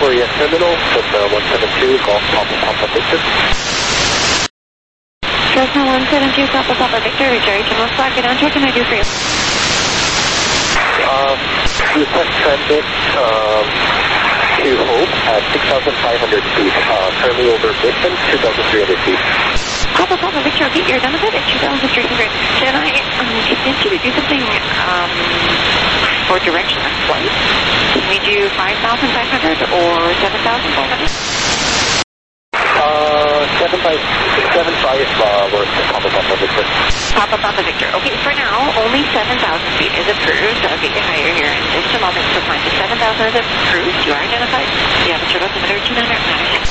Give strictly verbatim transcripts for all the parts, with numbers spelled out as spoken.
Victoria Terminal with uh, one seven two Golf Papa Papa Victor. Cessna one seven two Papa Papa Victor, Jerry Terminal Flag, get on check, can I do for you? Um, request transit um, to Hope at six thousand five hundred feet, uh, currently over Brisbane, two thousand three hundred feet. Papa Papa Victor, okay, you're done with it at two thousand three hundred. Can I um, convince you to do something um, for direction of flight? Can we do five thousand five hundred or seven thousand five hundred? Uh, seven five, seven five, uh, works for Papa Papa Victor. Papa Papa Victor. Okay, for now, only seven thousand feet is approved. I'll get you higher here in just a moment. So find the seven thousand is approved. You are identified. You have a turbo altimeter two nine nine.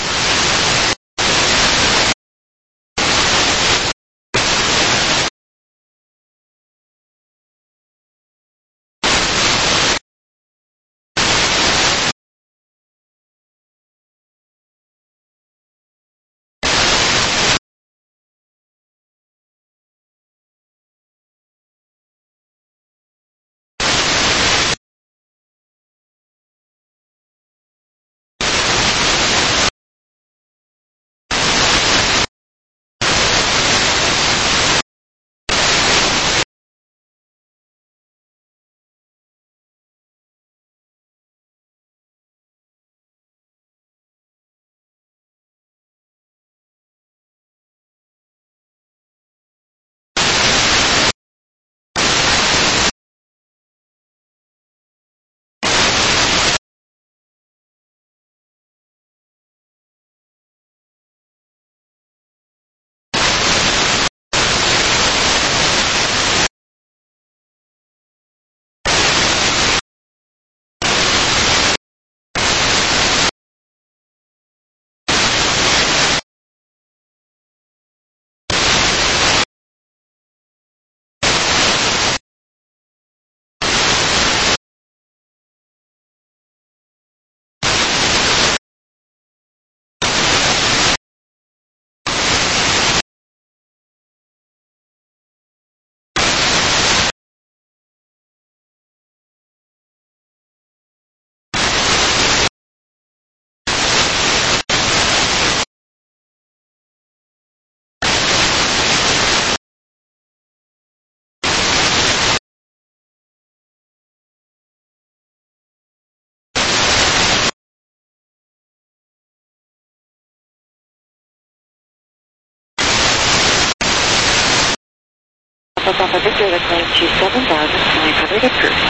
Papa Papa Victor, the claim to seven thousand five hundred approved.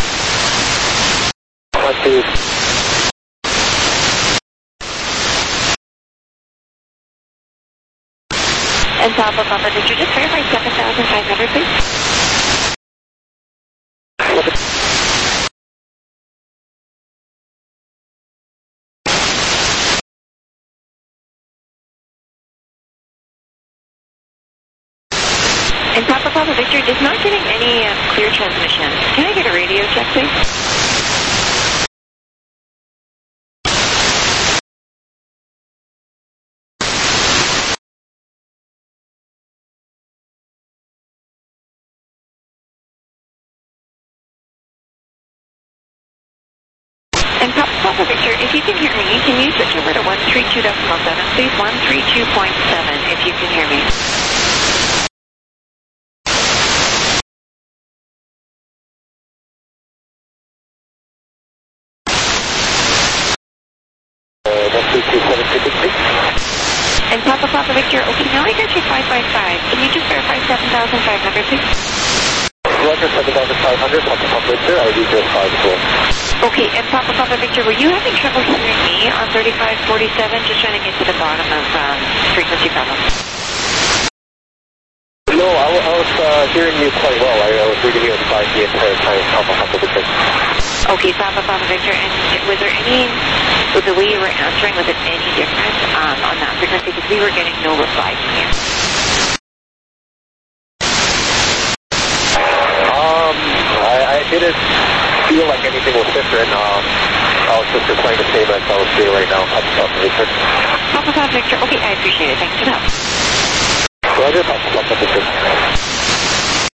One, two. And Papa Papa Victor, just verify seven thousand five hundred, please. And Papa Papa Victor, just not getting any uh, clear transmission. Can I get a radio check, please? And Papa Papa Victor, if you can hear me, can you switch over to one three two point seven, please? one three two point seven, if you can hear me. And Papa Papa Victor, okay, now I got you five five five. Can you just verify seven thousand five hundred, please? Roger, seven thousand five hundred, Papa Papa Victor, I D zero five four. Okay, and Papa Papa Victor, were you having trouble hearing me on thirty-five forty-seven? Just trying to get to the bottom of um, frequency problems. No, I, I was uh, hearing you quite well. I, I was reading you inside the entire time, Papa Papa Victor. Okay, Papa Papa Victor, and was there any, with the way you were answering, was it any different um, on that frequency? Because we were getting no reply from you. Um, I, I didn't feel like anything was different. Um, I was just replying the same as I was doing right now, Papa Papa Victor. Papa Papa Victor, okay, I appreciate it. Thanks for that. Roger, Papa Papa Victor.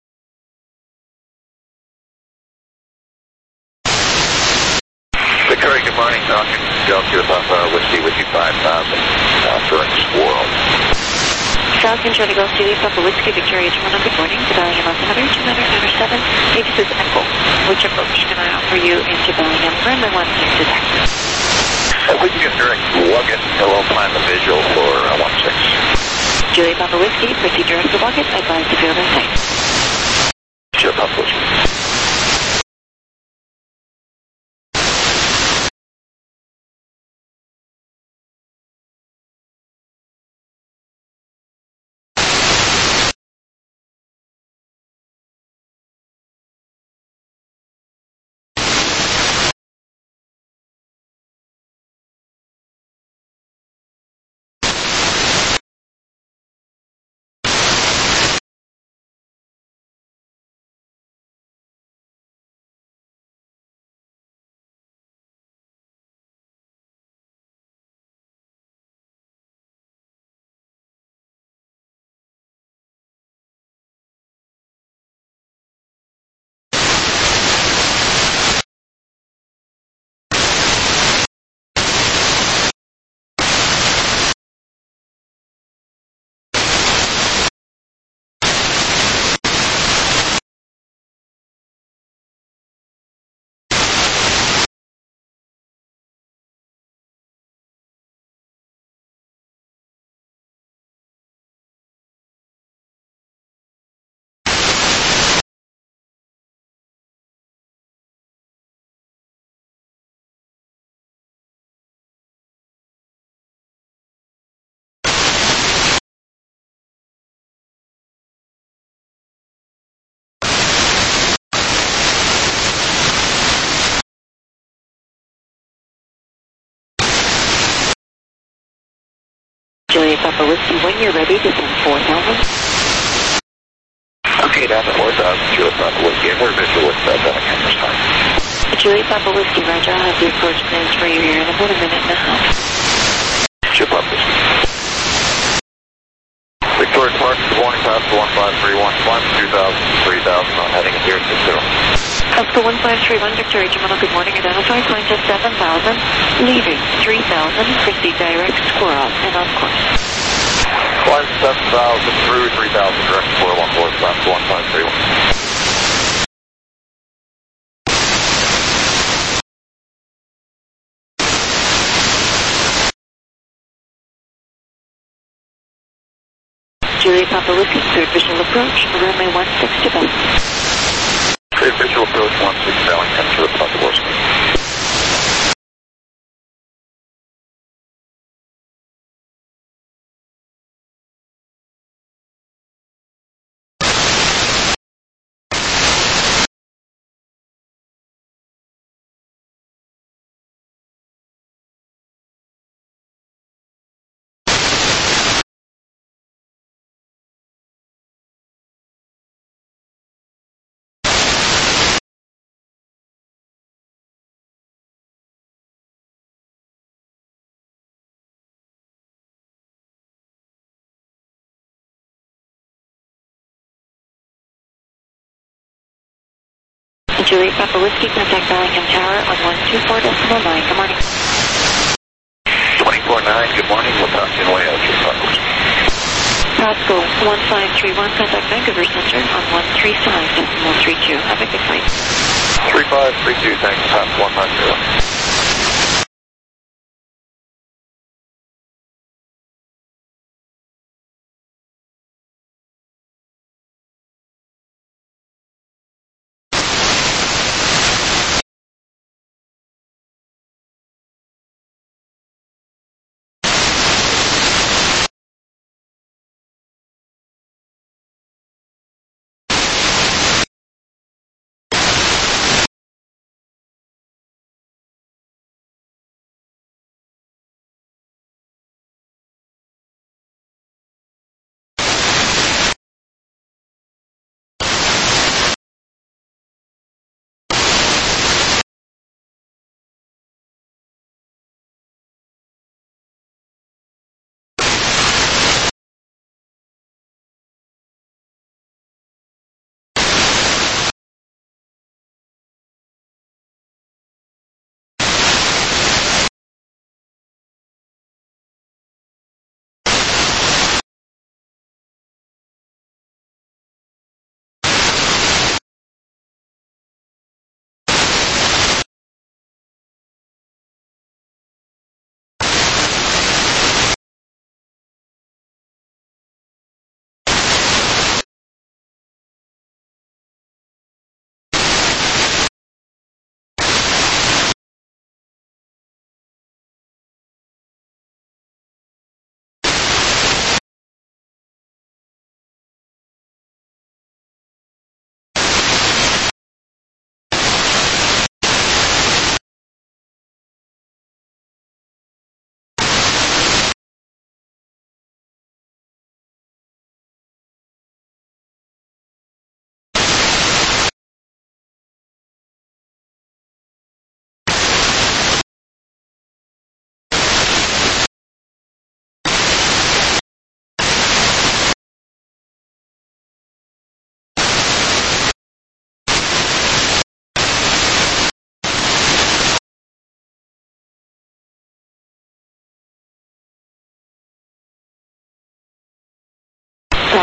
Victoria Victoria, good morning. Falcon Delta Papa Whiskey Whiskey five thousand, uh, Phoenix World. Falcon Charlie Golf Juliet Papa Whiskey Victoria Toronto, good morning. Medallion altimeter two hundred ninety-seven. Hey, this is Echo. Which approach can I offer you into Bellingham? Runway one six is access. Uh, we can get direct to Wuggett. Hello, plan the visual for uh, one six. Juliet Papa Whiskey, proceed direct to Wuggett. Advise the field in sight. Juliet Papa Whiskey. Juliet Papa Whiskey, when you're ready, descend four thousand. Okay, down to four thousand, Juliet Papa Whiskey. And we're visual with uh, Bellingham this time. Juliet Papa Whiskey, Roger, I'll have the approach plans for you here in about a minute and a half. Juliet Papa Whiskey. Victoria Park, good morning, pass to one five three one, climb two thousand, three thousand, on heading here to zero. Oscar one five three one, Victoria Toronto, good morning, identify, climb to seven thousand, leaving three thousand, proceed direct, squirrel, and on course. Climb seven thousand through three thousand, direct squirrel on board, pass to one five three one. Juliet Papa Whiskey, cleared visual approach, runway one six to Bellingham. Cleared visual approach one six, Bellingham, Juliet Papa Whiskey. Juliet Papa Whiskey, contact Bellingham Tower on one two four decimal nine. Good morning. twenty-four nine, good morning. We'll talk to you way out, Juliet Papa Whiskey. Pasco one five three one, contact Vancouver Center on one three five decimal three two. Have a good flight. three five three two, thanks, pass one five zero.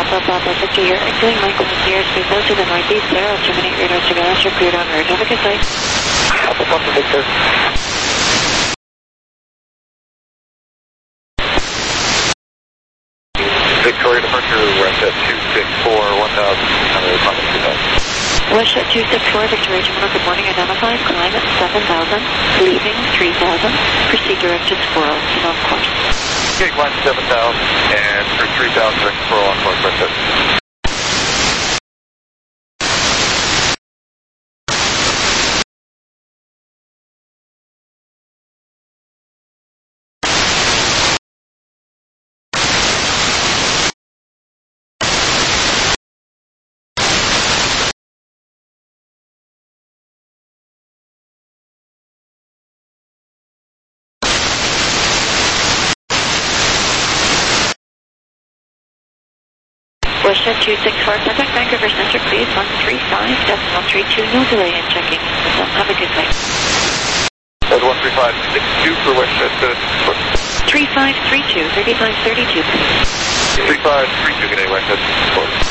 Papa Papa Victor, you're exiting Mike One airspace out to the northeast there. I'll terminate radar surveillance. You're cleared en route. Have a good flight. Papa Papa Victor. Victoria departure, Westjet two six four, one thousand six hundred, London two thousand. Westjet two six four, Victoria Terminal, good morning. Identified, climb at seven thousand, leaving three thousand. Proceed direct to Squirrel, keep on course. Okay, climb seven thousand, and for three thousand, direct Squirrel on course, Westjet. Westjet two six four, contact Vancouver Center, please. one three five three two, no delay in checking. So have a good night. That's one three five six two for Westjet uh, three five three two, thirty-five thirty-two, please. three five three two, good day, Westjet support.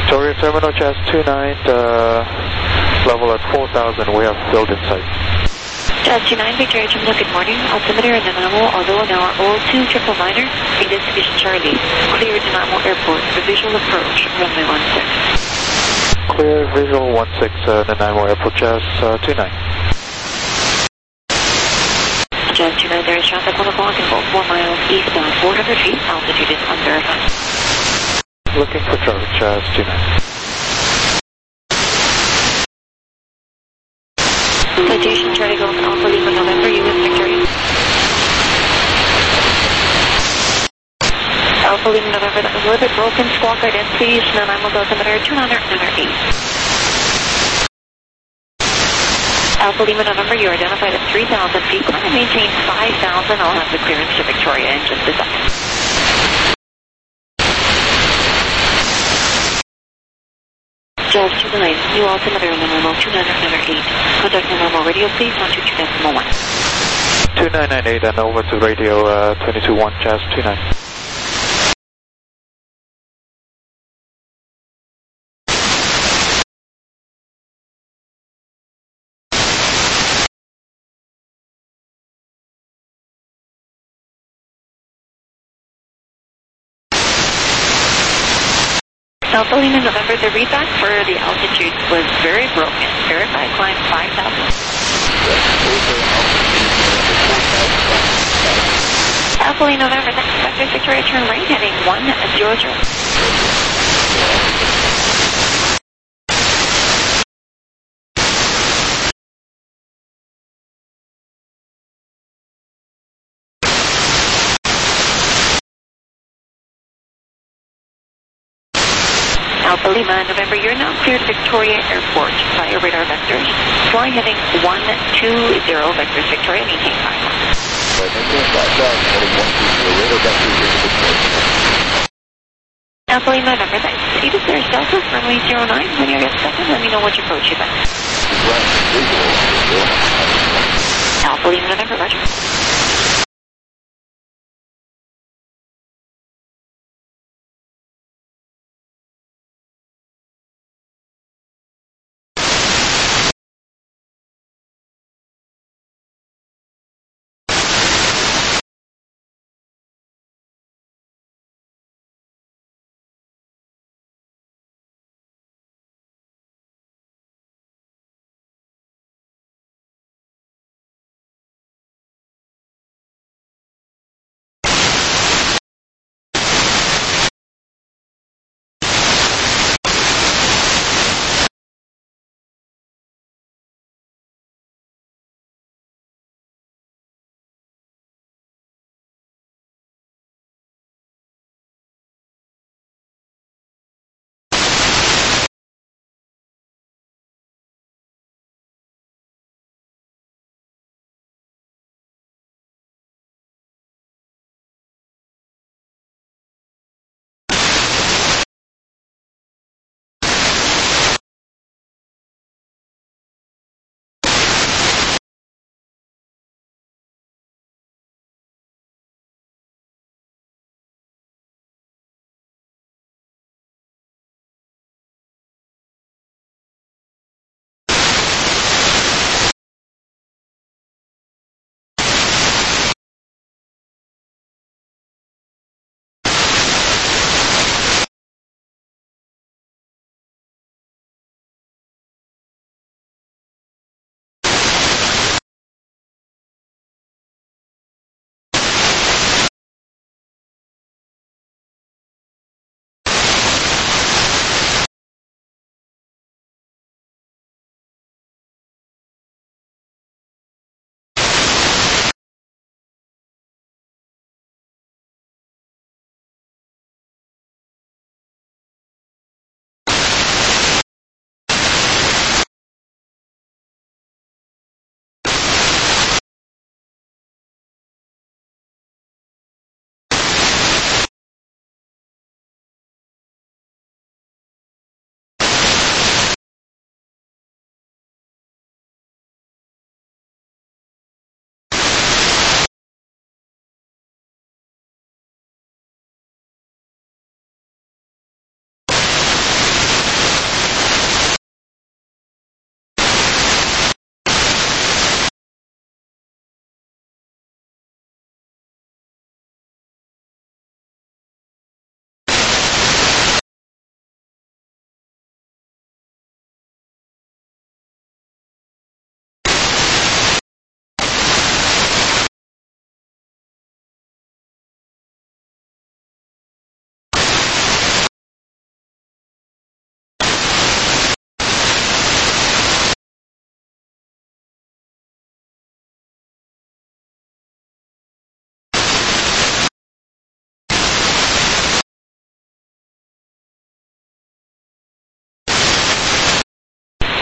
Victoria Terminal, Jazz two nine, uh, level at four thousand, we have build in sight. Jazz two nine, Victoria Terminal, good morning. Altimeter in Nanaimo, although now O two triple niner, Venus Division Charlie. Clear Nanaimo Airport, the visual approach, runway one six. Clear, visual one six, uh, Nanaimo Airport, Jazz uh, two nine. Jazz two nine, there is traffic one o'clock and about four miles eastbound, four hundred feet, altitude is unverified. Looking for traffic, Jazz two nine. Citation Charlie Golf Alpha Lima November, U S Victoria. Alpha Lima November, that was a little bit broken. Squawk identity, Nanaimo altimeter two niner niner eight. Alpha Lima November, you're identified at three thousand feet. Climb and maintain five thousand. I'll have the clearance to Victoria in just a second. Jazz two nine, new altimeter Nanaimo two niner niner eight. Contact Nanaimo radio, please, one two two decimal one. two nine nine eight and over to radio uh, twenty-two one, Jazz two nine. Alpha Lima November, the readback for the altitude was very broken. Verified climb five thousand. Alpha Lima November, next vector Victoria, turn right heading one zero zero. Alpha Lima November, you're now cleared Victoria Airport via radar vectors. Fly heading one two zero vectors Victoria, maintain five miles. Alpha Lima November, thanks. Edith, there's Delta, runway zero nine. When you're second, let me know which approach you've got. Alpha Lima November, roger.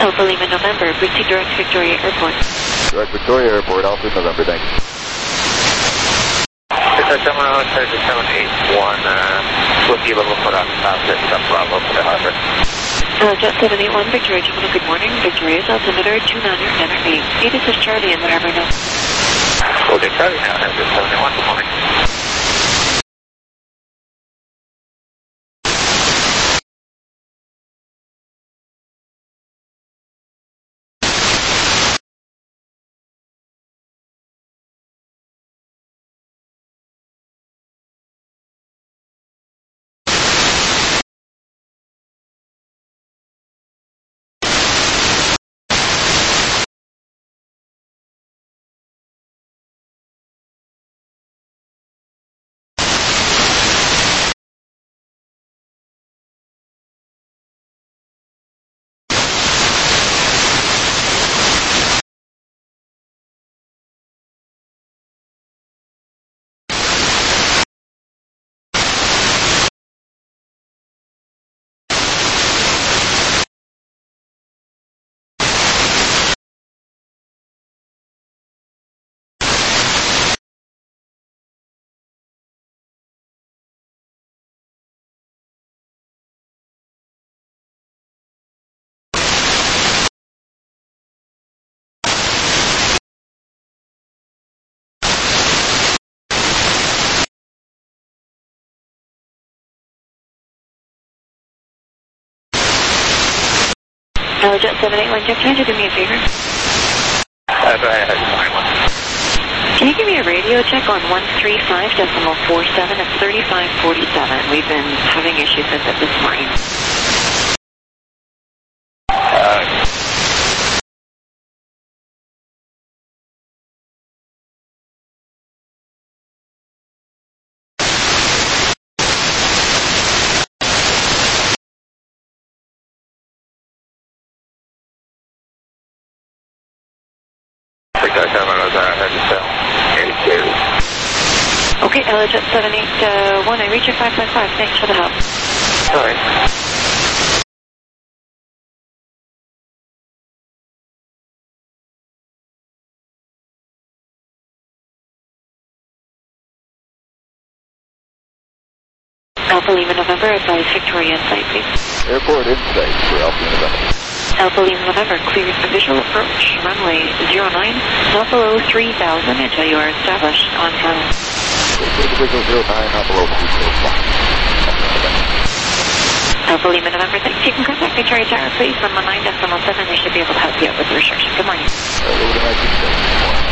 Alpha Lima November, proceed direct Victoria Airport. Direct Victoria Airport, Alpha November, thank you. Victor Terminal seven eight one, uh, will be level for us, transit sub Bravo for the harbor. Uh, Jet seven eight one, Victoria Terminal, good morning. Victoria's altimeter two nine center eight. See, this is Charlie in the harbor now. Okay, Charlie now, Victor seven eight one, good morning. Uh, Jet seven eight one, Jeff, can you do me a favor? Uh, go ahead, nine one. Can you give me a radio check on one three five decimal four seven? It's thirty-five forty-seven. We've been having issues with it this morning. Uh, Victor Terminal, uh, eighty-two. Okay, uh, Jet seven eight one, I reach your five five five. Thanks for the help. Sorry. Alpha Lima November, advise Victoria in sight, please. Airport in sight for Alpha November. Alpha Lima November, clear for visual approach, runway zero nine, not below three thousand until you are established on time. Visual zero nine, not below three thousand. Alpha Lima November, thanks. You can contact Victoria Tower, please, on the nine decimal seven. They should be able to help you out with the restriction. Good morning. Uh,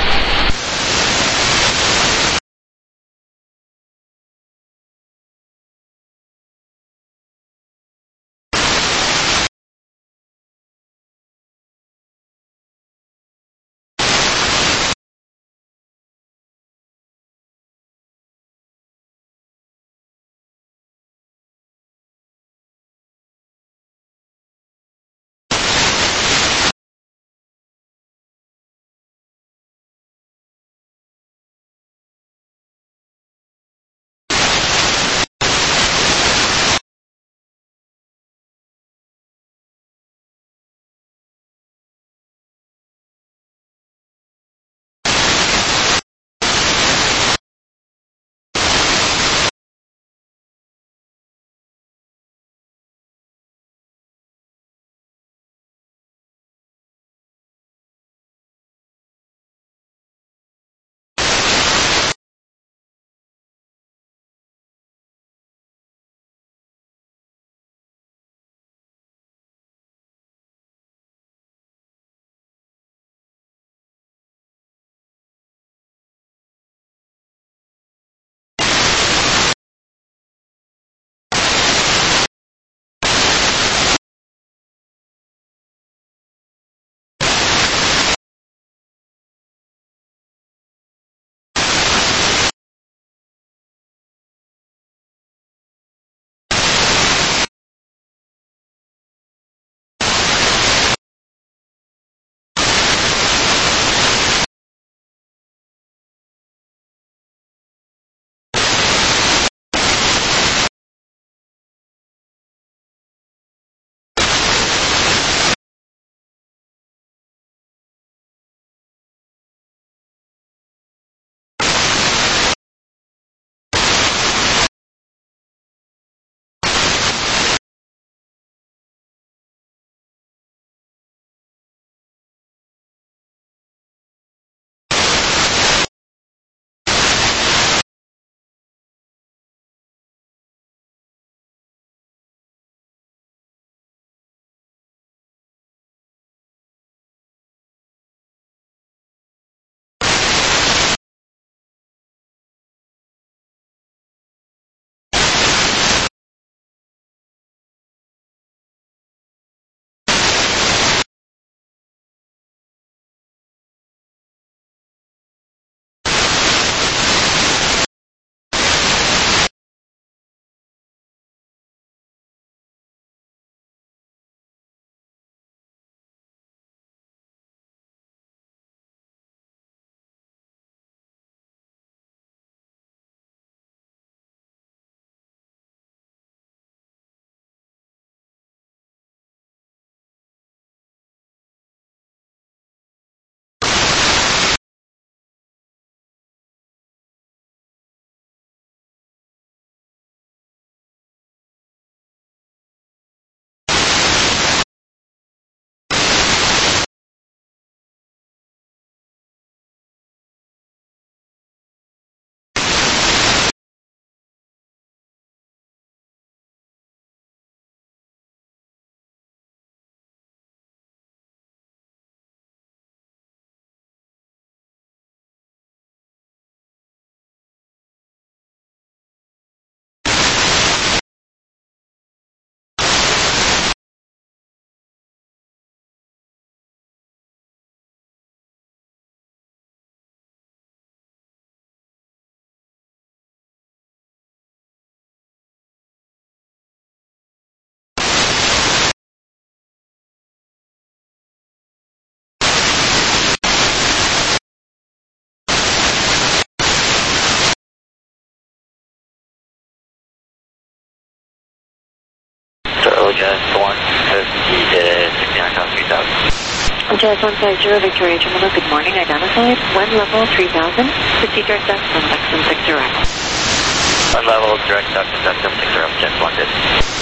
So just one fifty to sixty-nine thousand three thousand. Jazz one five zero Victoria Terminal, good morning, identified. Wind level three thousand, fifty direct ducks on Dexum six arrival. One level direct duct to Dexum six arrival, Jazz one fifty.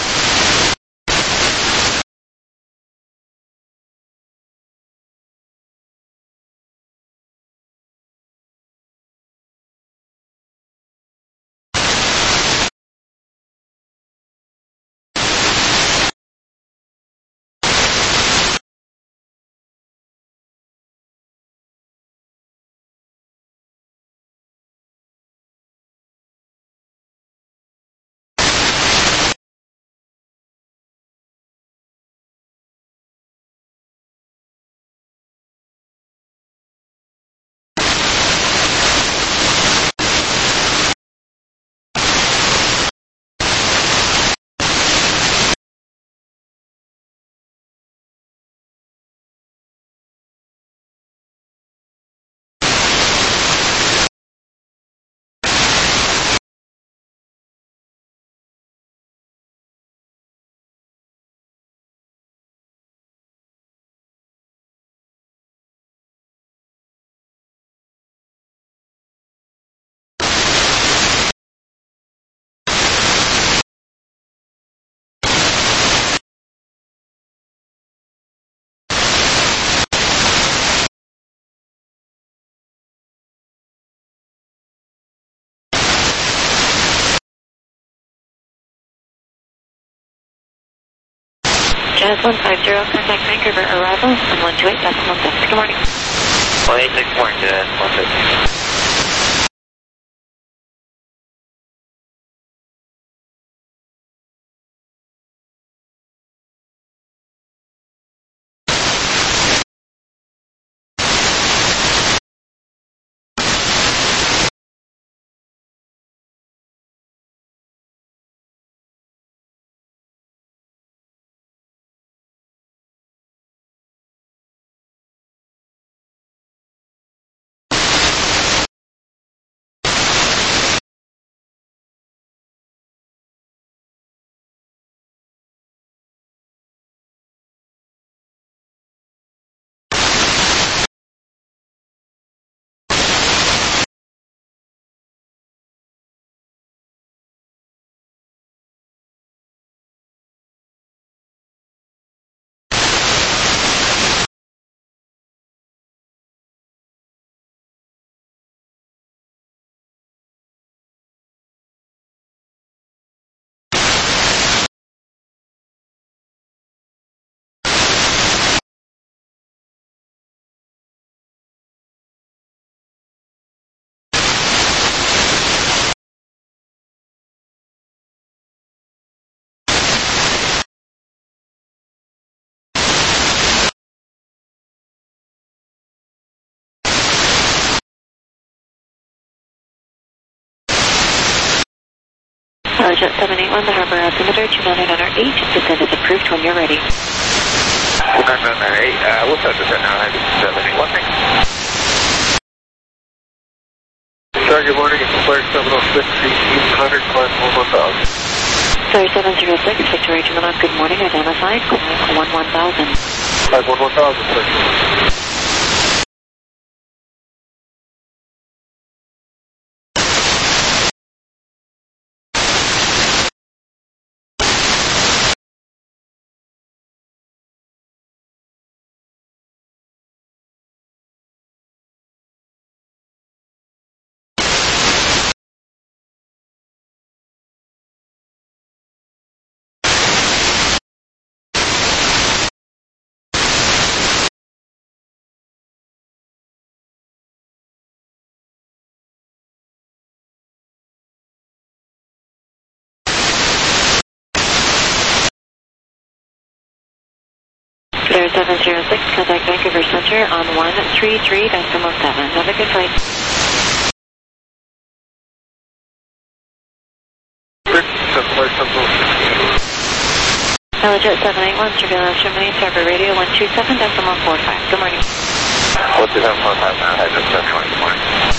Jazz one five zero, contact Vancouver arrival on one two eight decimal six. Good morning. one eight six, morning, Jazz one fifty. Jet seven eight one, the harbor altimeter two nine nine eight, descent is approved when you're ready. two nine nine eight, uh, what's that descent now? seven eight one, thanks. Sir, good morning, it's Flight seven oh six, eighteen hundred, climb one one thousand. Sorry, seven zero six, Victoria Terminal, good morning, identified, climb one one thousand. Climb one one thousand, sir. Air seven zero six, contact Vancouver Center on one three three decimal seven. Have a good flight. Jet seven eight one, surveillance terminates, harbor radio one two seven decimal four five. Good morning. one two seven four five, now, head up seven twenty, good morning.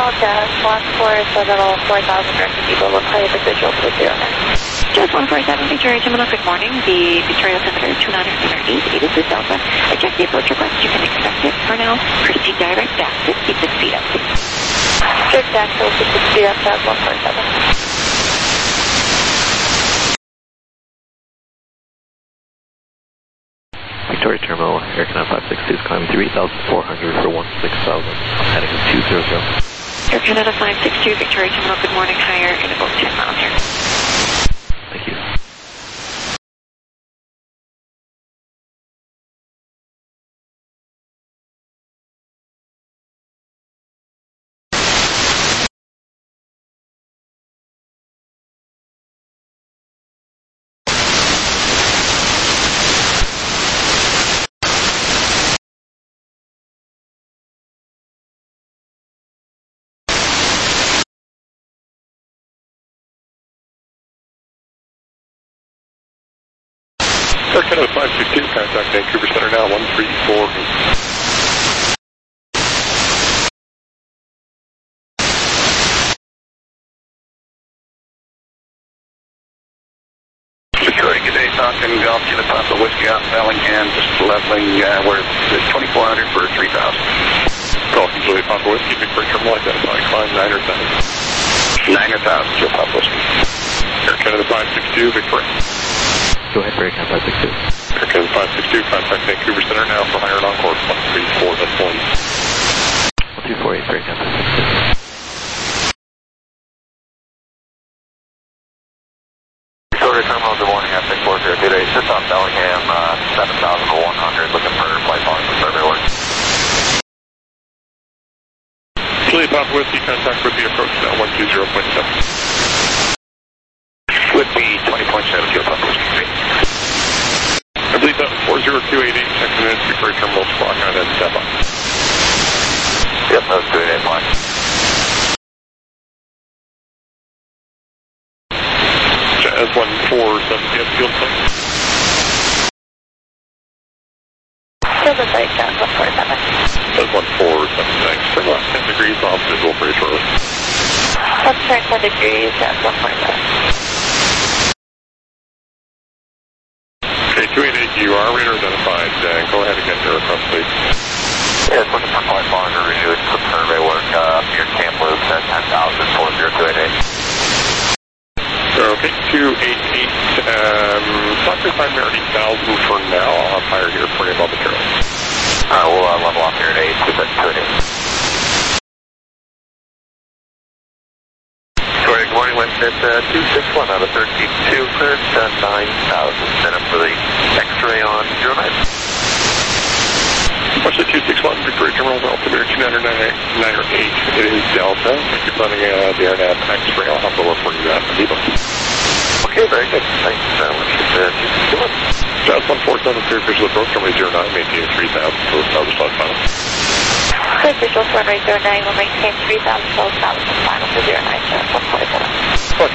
Jazz one four seven four thousand direct people will play the visual to zero nine. Jazz one four seven, Victoria Terminal, good morning. The Victoria Altimeter two nine zero eight, eight is with Delta. Eject the approach request, you can accept it for now. Proceed direct dash fifty-six feet up. Direct dash fifty-six feet up, Jazz one four seven. Victoria Terminal, Air Canada five six two is climbing through eight thousand four hundred for one six thousand, heading to two zero zero. Air Canada five six two, Victoria Terminal, good morning, higher in about ten miles here. Thank you. Air Canada five six two, contact Vancouver Center now, one three four eight. Victoria, good day, Falcon Golf, Kilo Papa Whiskey out Bellingham, just leveling, uh, we're at twenty-four hundred for three thousand. Golf, Kilo Papa Whiskey, Victoria Terminal, identifying climb nine or thousand. nine thousand, Kilo Papa Whiskey. Air Canada five six two, Victoria. Go ahead for Air Canada five six two. Air Canada five six two, contact Vancouver Center now for higher on course, one three four, that's one. one two four eight for Air Canada five six two. Victoria Terminal, good morning, F six four zero two eight, just off Bellingham, uh, seven thousand one hundred, looking for flight volume for survey work. Kilo Papa Whiskey, contact with the approach now, one two zero point seven. Would be twenty point seven, Kilo Papa Whiskey. I believe that was four zero two eight eight, check minutes, Victoria Terminal, squawk on and step up. Yep, that's good, eight line. Jazz one four seven, yes, field site. Field the site, Jazz one four seven. Jazz one four seven, thanks. Turn left ten degrees off visual very shortly. Let's turn ten degrees, Jazz one four seven. Okay, two eight eight, you are radar identified. Uh, go ahead and get your request, please. Yeah, it's looking for flight volume to renew some survey work, uh, near Camp Loops at ten thousand, four zero two eight eight. Okay, two eight eight, um, Doctor primarily one thousand for now. I'll have higher here for you momentarily. Alright, we'll uh, level off here at eight, two six two eight eight. Victoria, good morning, Winston, uh, two six one out of thirteen-two, cleared uh, nine thousand, set up for the X-ray on zero nine. Watch the two six one, Victoria Terminal, altimeter two nine nine eight, it is Delta. You're planning uh, the AirNav X-ray, I'll have to look for you at the depot. Okay, very good. Thanks very much. Uh, two six two one. Jazz one four seven, clear visual approach, runway zero nine, maintain three thousand, so establish on final. Clear visual for runway zero nine, will maintain three thousand, so establish on final for zero nine, Jazz one four seven. What?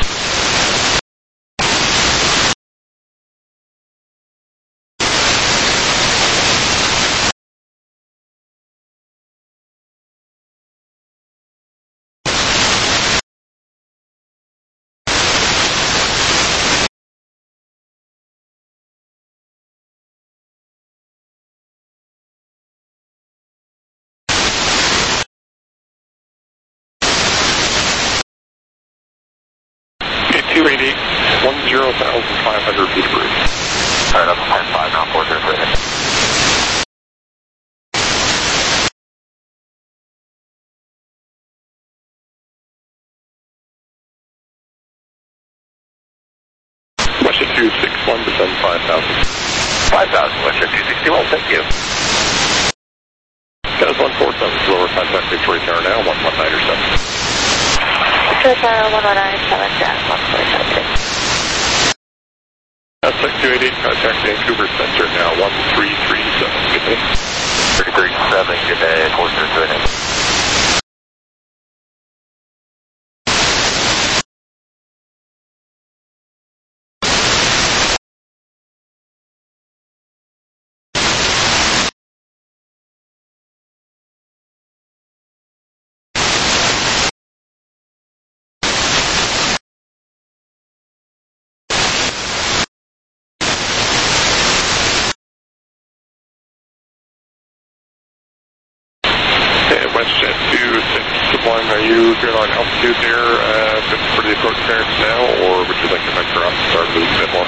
two eight eight, one zero thousand five hundred feet of roof. Alright, up to ten five now, four zero two eight eight. Russia two six one, descend five thousand. five thousand, Russia two sixty-one, thank you. Jazz one four seven, lower contact Victoria Tower now, one one nine or seven. Victoria Tower one one nine seven, Jazz one four seven. That's six two eight eight, contact Vancouver Center now, one three three seven. Good day. three three seven, good day, four zero two eight eight. altitude there uh, for the approach clearance now, or would you like to venture up and start a little bit more?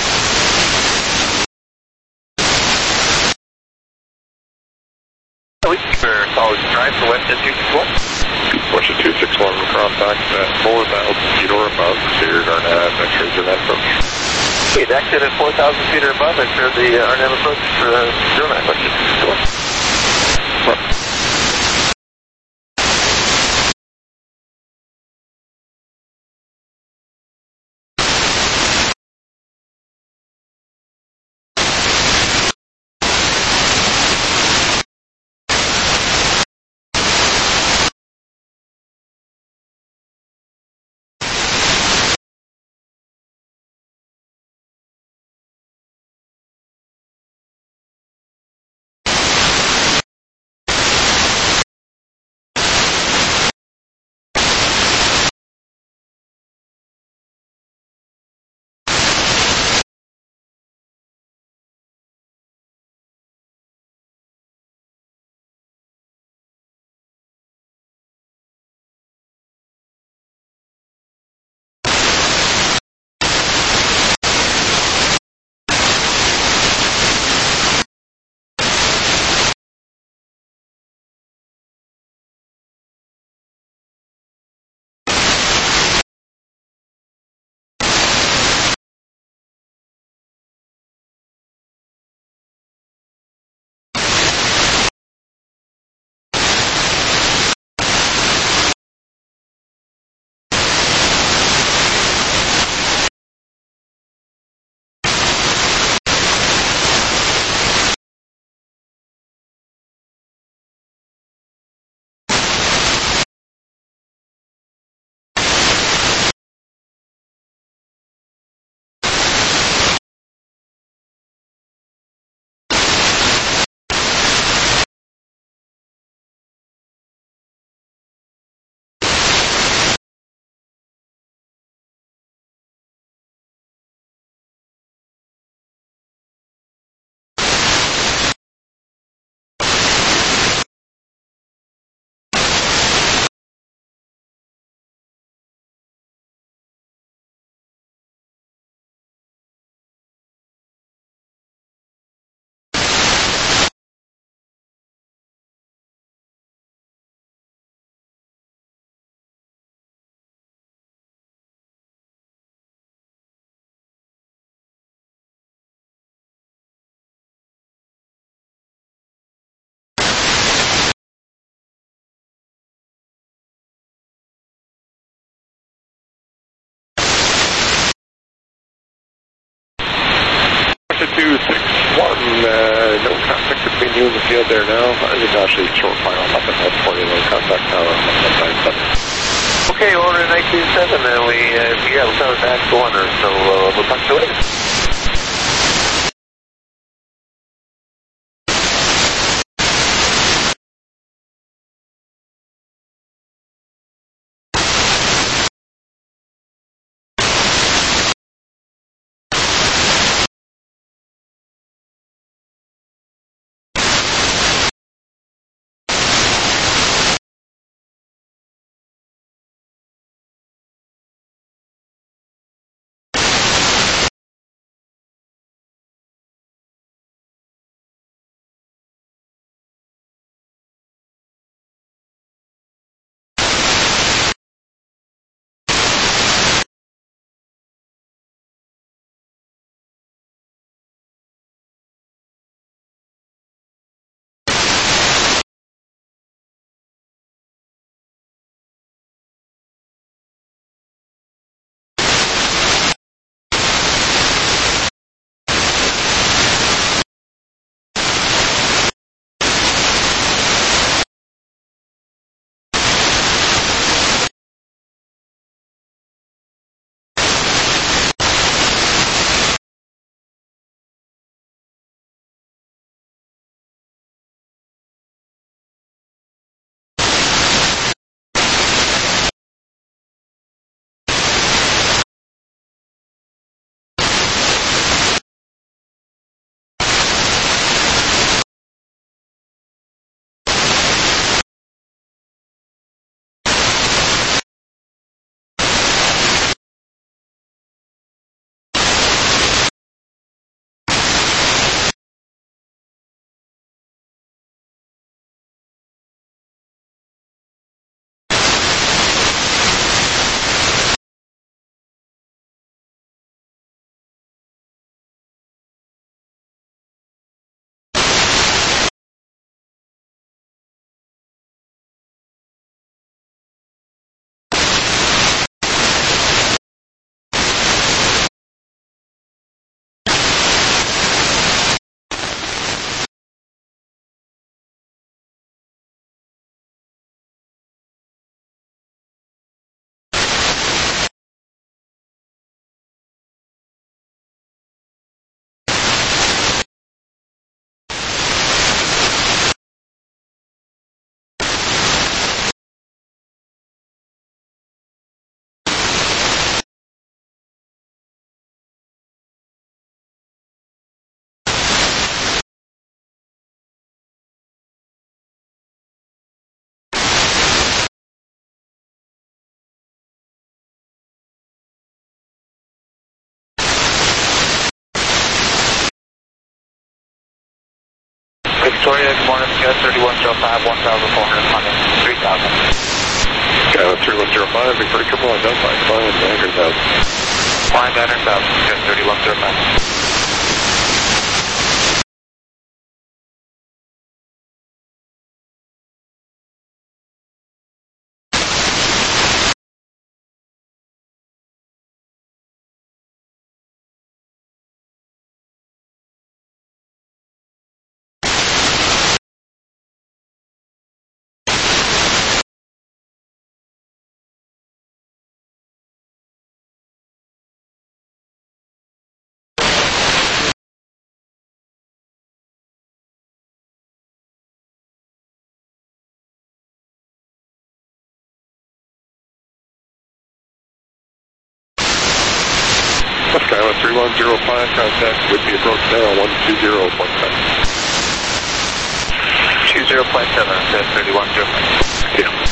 We keep our solid drive for West two six one. West two six one, contact at four thousand feet or above, cleared R N A V, X-rays and approach. Okay, exit at four thousand feet or above, and clear the uh, R N A V approach for uh, zero nine West two six one. two six one, uh, no contact between you and the field there now. I think actually short final nothing else for you, no contact now on nine seven. Okay, order nine two seven, and we, uh, yeah, we'll cover back to one, so uh, we'll talk to you later. Victoria, good morning, Sky thirty-one zero five, one thousand four hundred, climbing three thousand. Skyline thirty-one zero five, Victoria Triple identified, climbing nine hundred thousand. Flying nine hundred thousand, Sky thirty-one zero five. Skyline thirty-one zero five, contact would be approach now, one two zero point seven. two zero point seven, Sky thirty-one zero five. Yeah.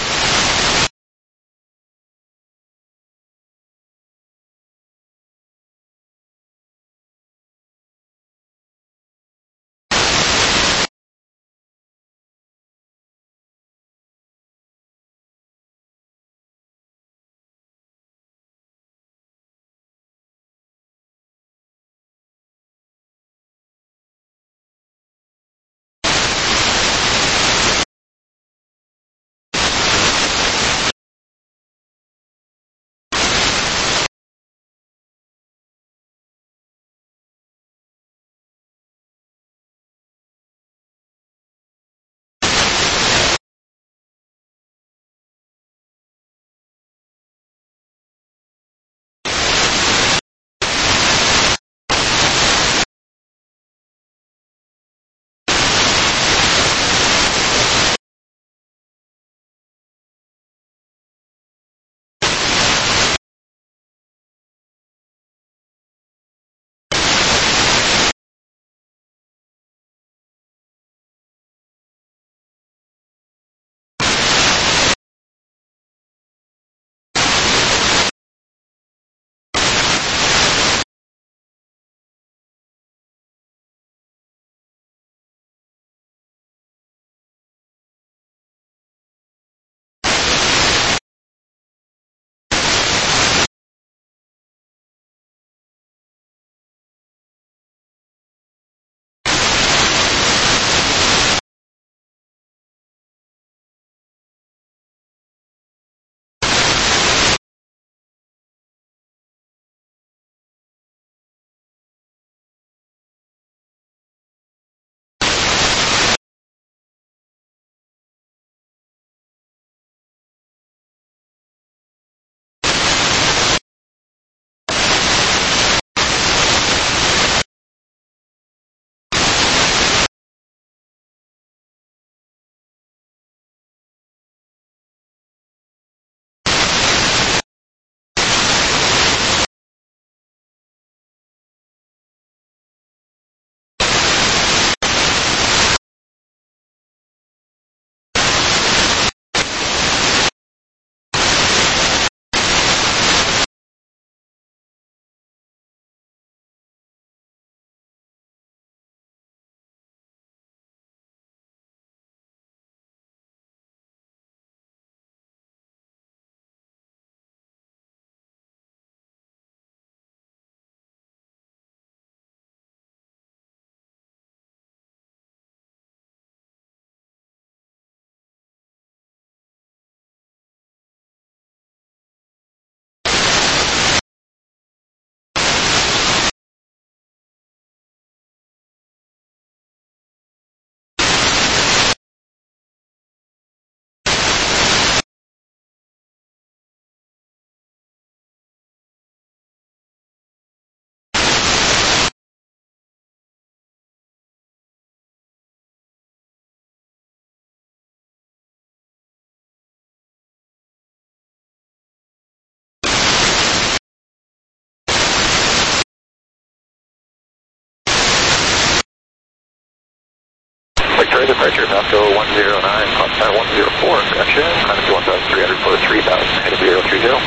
Victoria departure, Vasco one zero nine, contact one zero four, correction, climbing to one thousand three hundred for three thousand, heading zero three zero.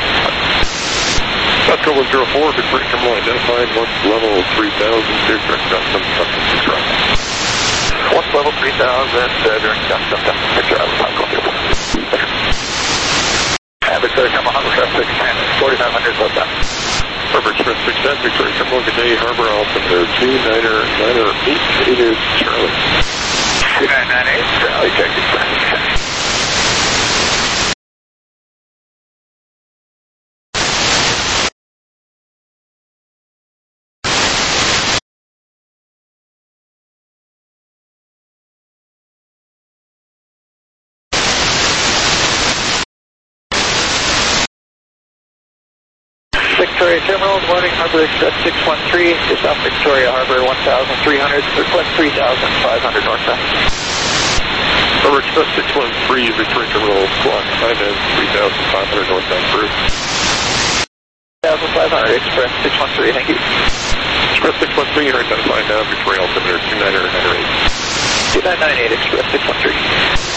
Vasco one zero four, Victoria Terminal identified, once level three thousand, clear correct, done, seven seven six right. Once level three thousand, uh, during custom, Victor Alpha five Golf Airport. And Victoria Terminal, Harbor six ten, forty-five hundred, what's that? Harbor Express six ten, Victoria Terminal, good day, Harbor altimeter two niner niner eight, it is Charlie. two nine nine eight, Charlie, check Express six ten. Victoria Terminal, good morning, Harbor Express six one three, just off Victoria Harbor one thousand three hundred, request three thousand five hundred northbound. Harbor Express six one three, Victoria Terminal, squawk nine N three thousand five hundred northbound through. three thousand five hundred, Express six one three, thank you. Express six one three, you're identified now, Victoria altimeter two niner niner eight. two nine nine eight, Express six one three.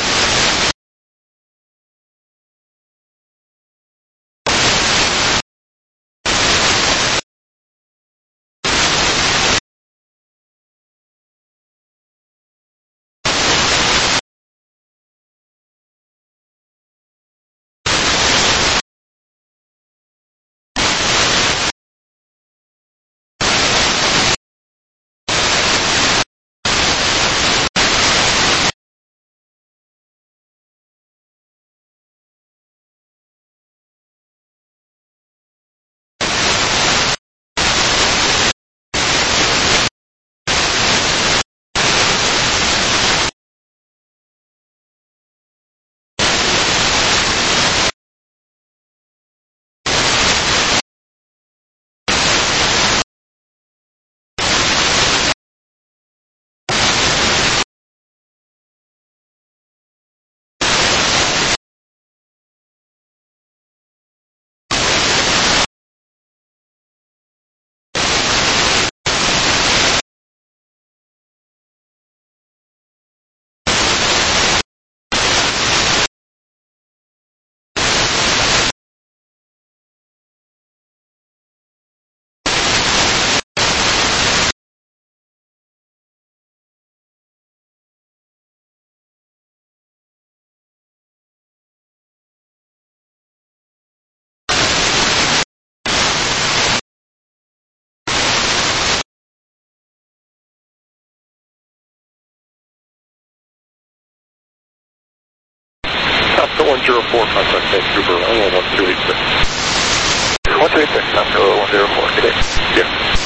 Oscar one zero four, contact Vancouver, one one two eight six. one two eight six, Oscar one zero four, good day. Yeah.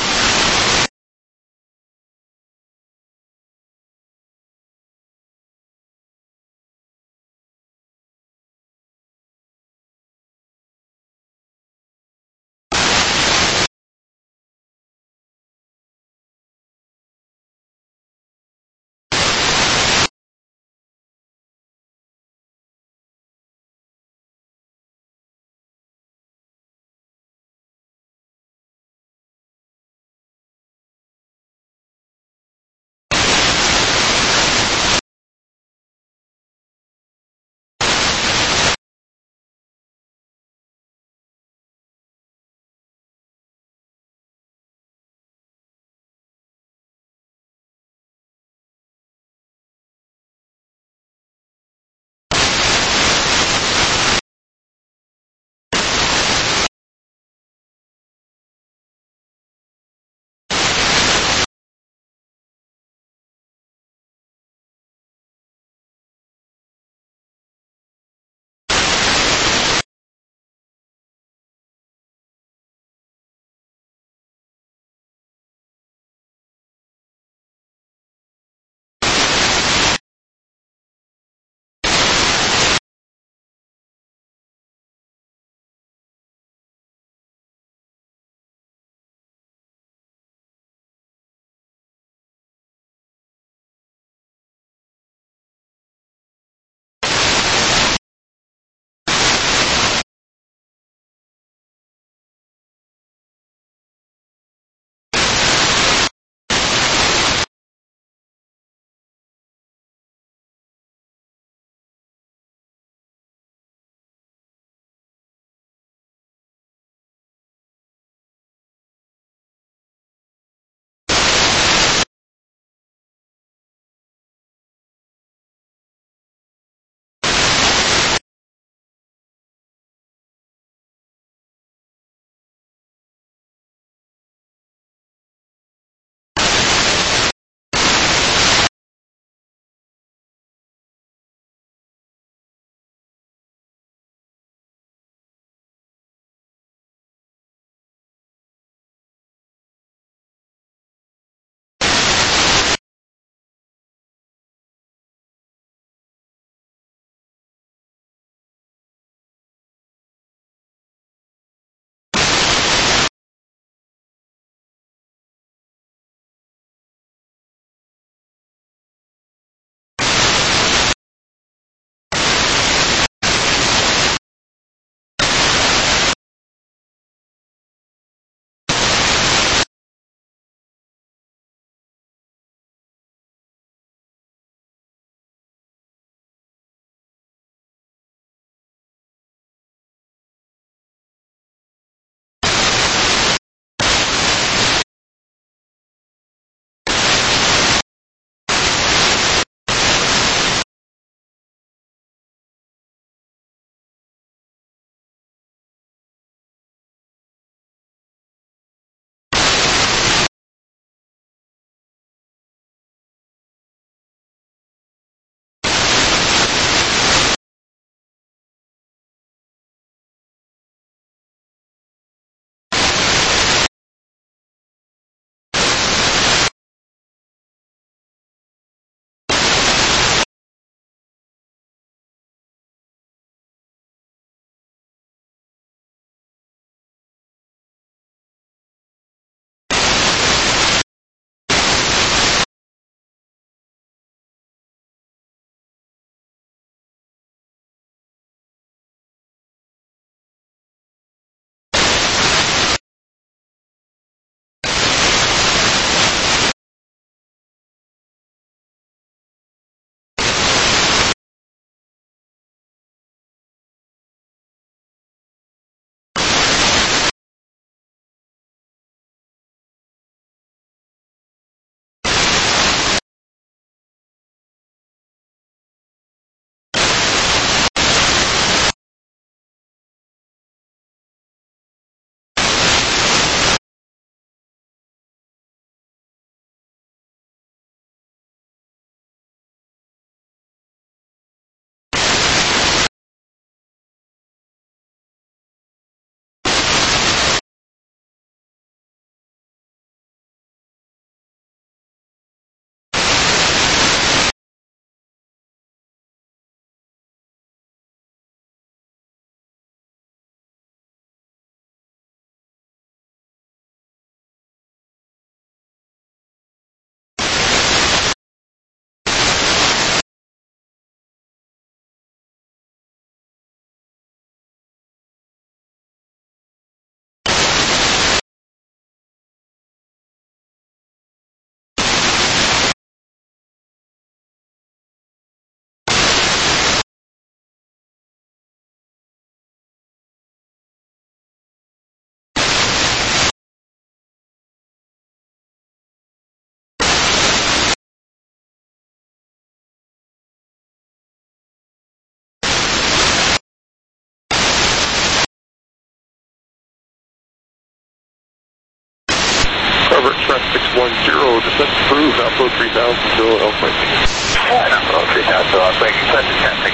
upload three thousand, still L-Flight. Yeah, upload three thousand, so I'll make it testing.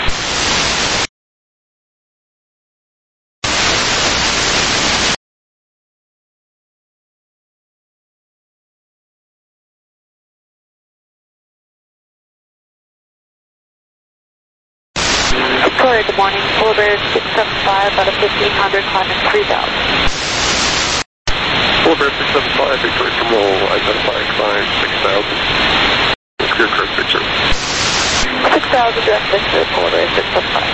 Victoria, good morning. Polar Bear six seven five out of fifteen hundred, climbing three thousand. Polar Bear six seven five, Victoria Terminal, identifying climb six thousand. Clear correct picture. six thousand, direct Victoria, Polar Bear six seven five.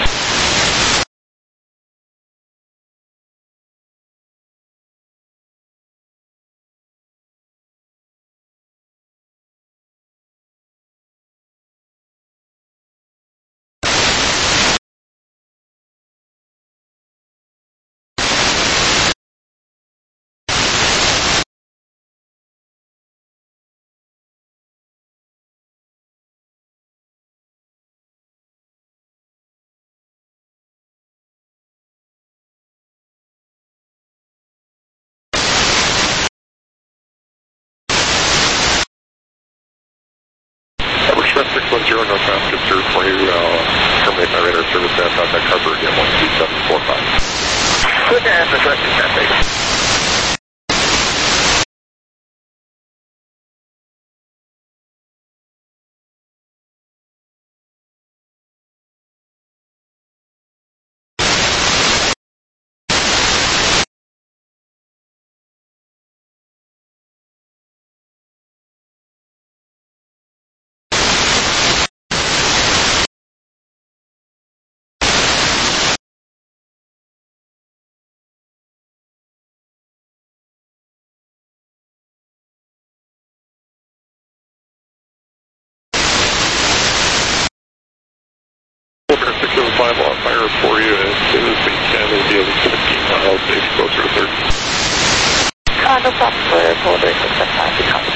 six one zero, no traffic observed for you. Uh, terminate my radar service at contact cover again, one two seven four five. Good answer, traffic traffic. six seven five on fire for you as soon as we can. It'll be at least fifteen miles, maybe closer to thirty. Uh, no problem for Polar Bear six seven five, because.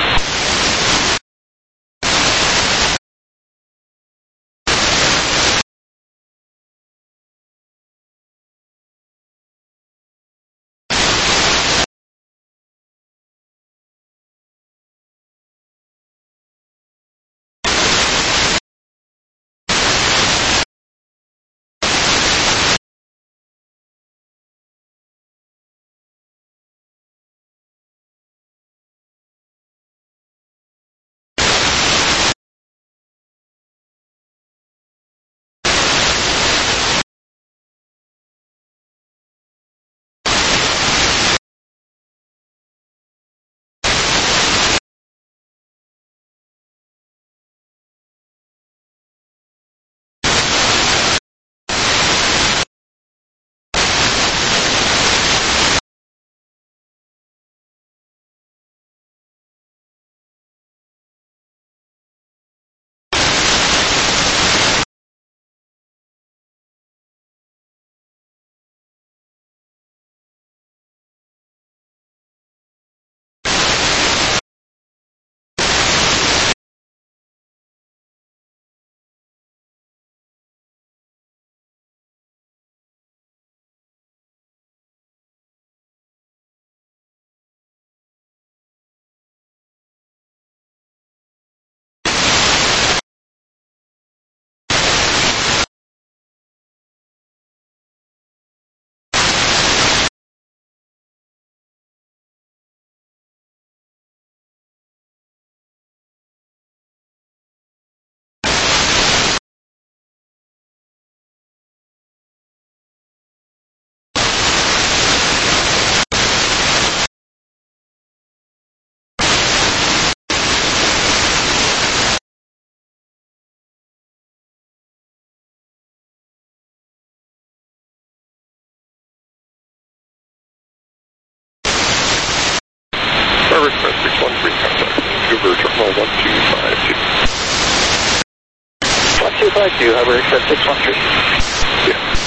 Express six one three, contact Vancouver Terminal one two five two. one two five two, Harbor Express six one three. Yeah.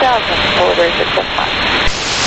thousand, Boulevard six seven five.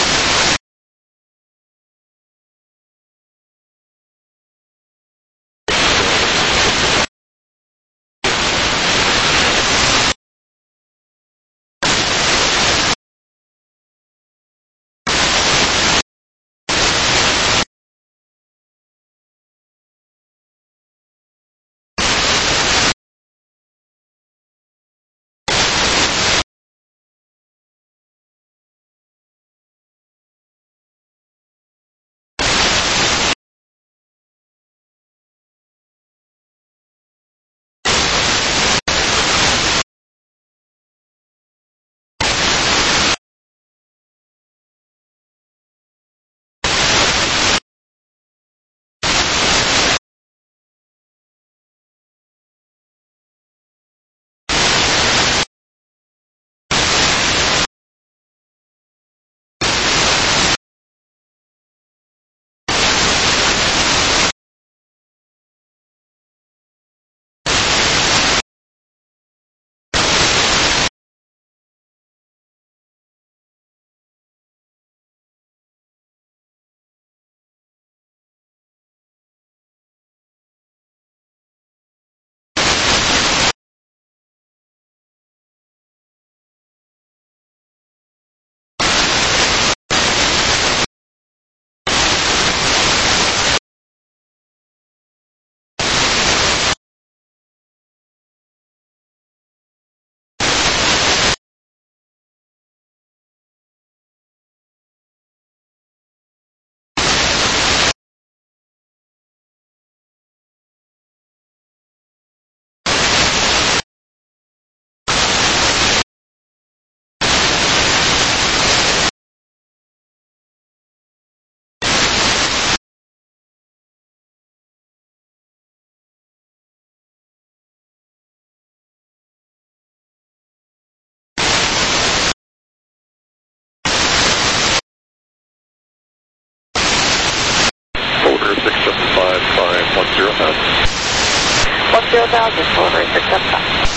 one thousand, Boulevard six seven five.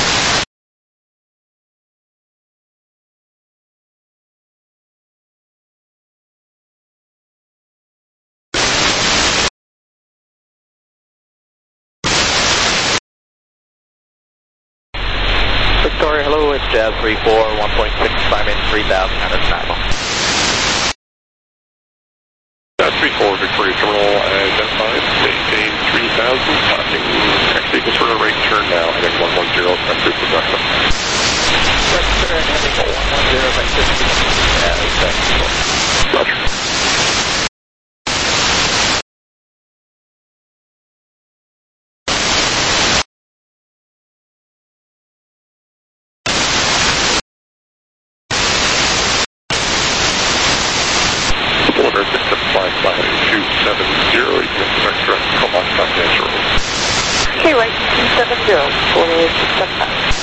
Victoria, hello, it's Jazz three four, one point six, climb in three thousand, and it's nine. Jazz three four, Victoria Terminal, identified, maintain three thousand, passing, actually equals for a right turn now, heading one one zero, that's through progressive. Right turn, heading one one zero, by fifteen, yeah, exactly. Roger. Boulevard six seven five, flying two seven zero, you can start direct Comox Confidential. Okay, right, two seven zero, Boulevard six seven five.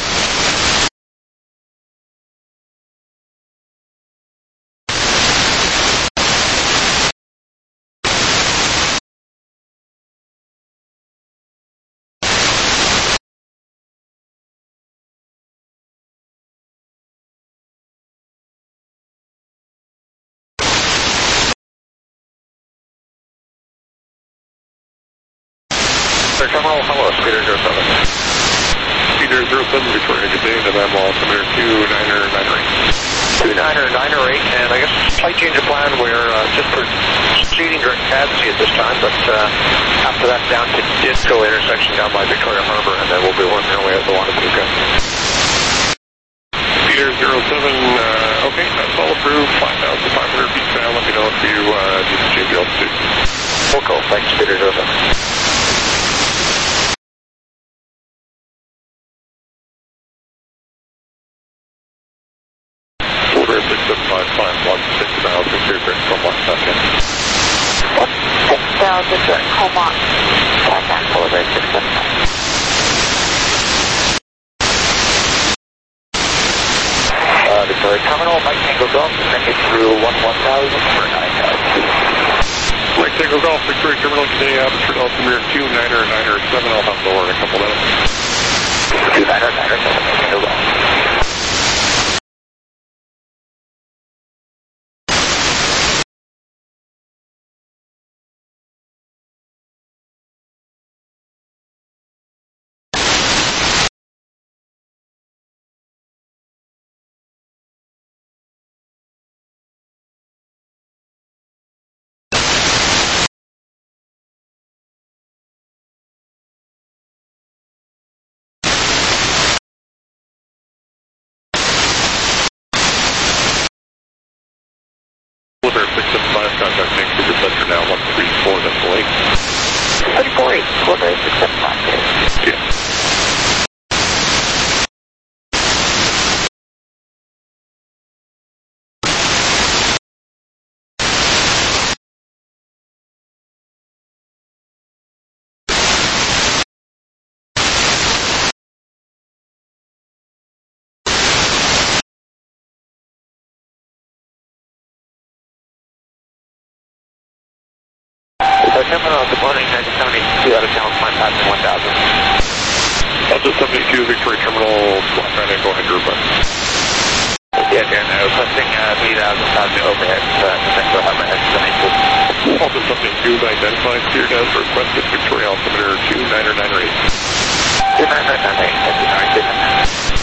Terminal, hello, Speeder zero seven. Speeder zero seven, Victoria, good day, November altimeter two niner nine eight. two niner nine eight, and I guess slight change of plan. We're uh, just proceeding during C A D C at this time, but uh, after that down to Disco intersection down by Victoria Harbor, and then we'll be working our way out the Waterloo. Speeder zero seven, uh, okay, that's all approved, five thousand five hundred feet down, let me know if you uh, need to change the altitude. We'll go, thanks, Speeder zero seven. six seven five five one six thousand, clear direct Comox Confidential. six thousand, direct Comox, Contact Boulevard six seven five. Uh, Victoria Terminal, Mike Tango Golf, send me through one one thousand for nine thousand. Mike Tango Golf, Victoria Terminal, today, Aperture altimeter two niner niner seven, I'll have lower in a couple minutes. two niner niner seven, Tango Golf. center now, one three four decimal eight. thirty-four eight, quarter six seven five. Yeah. Terminal, good morning, ninety seventy-two out of town, climb passing one thousand. Delta seventy-two, Victoria Terminal, flat right and go ahead, group one. Yeah, here now, requesting uh, three thousand thousand overhead, uh, Central Harbor, head seventy-two. Delta seventy-two, identified, clear down for requested Victoria altimeter two nine nine eight. two nine nine eight, thank you, nine two nine.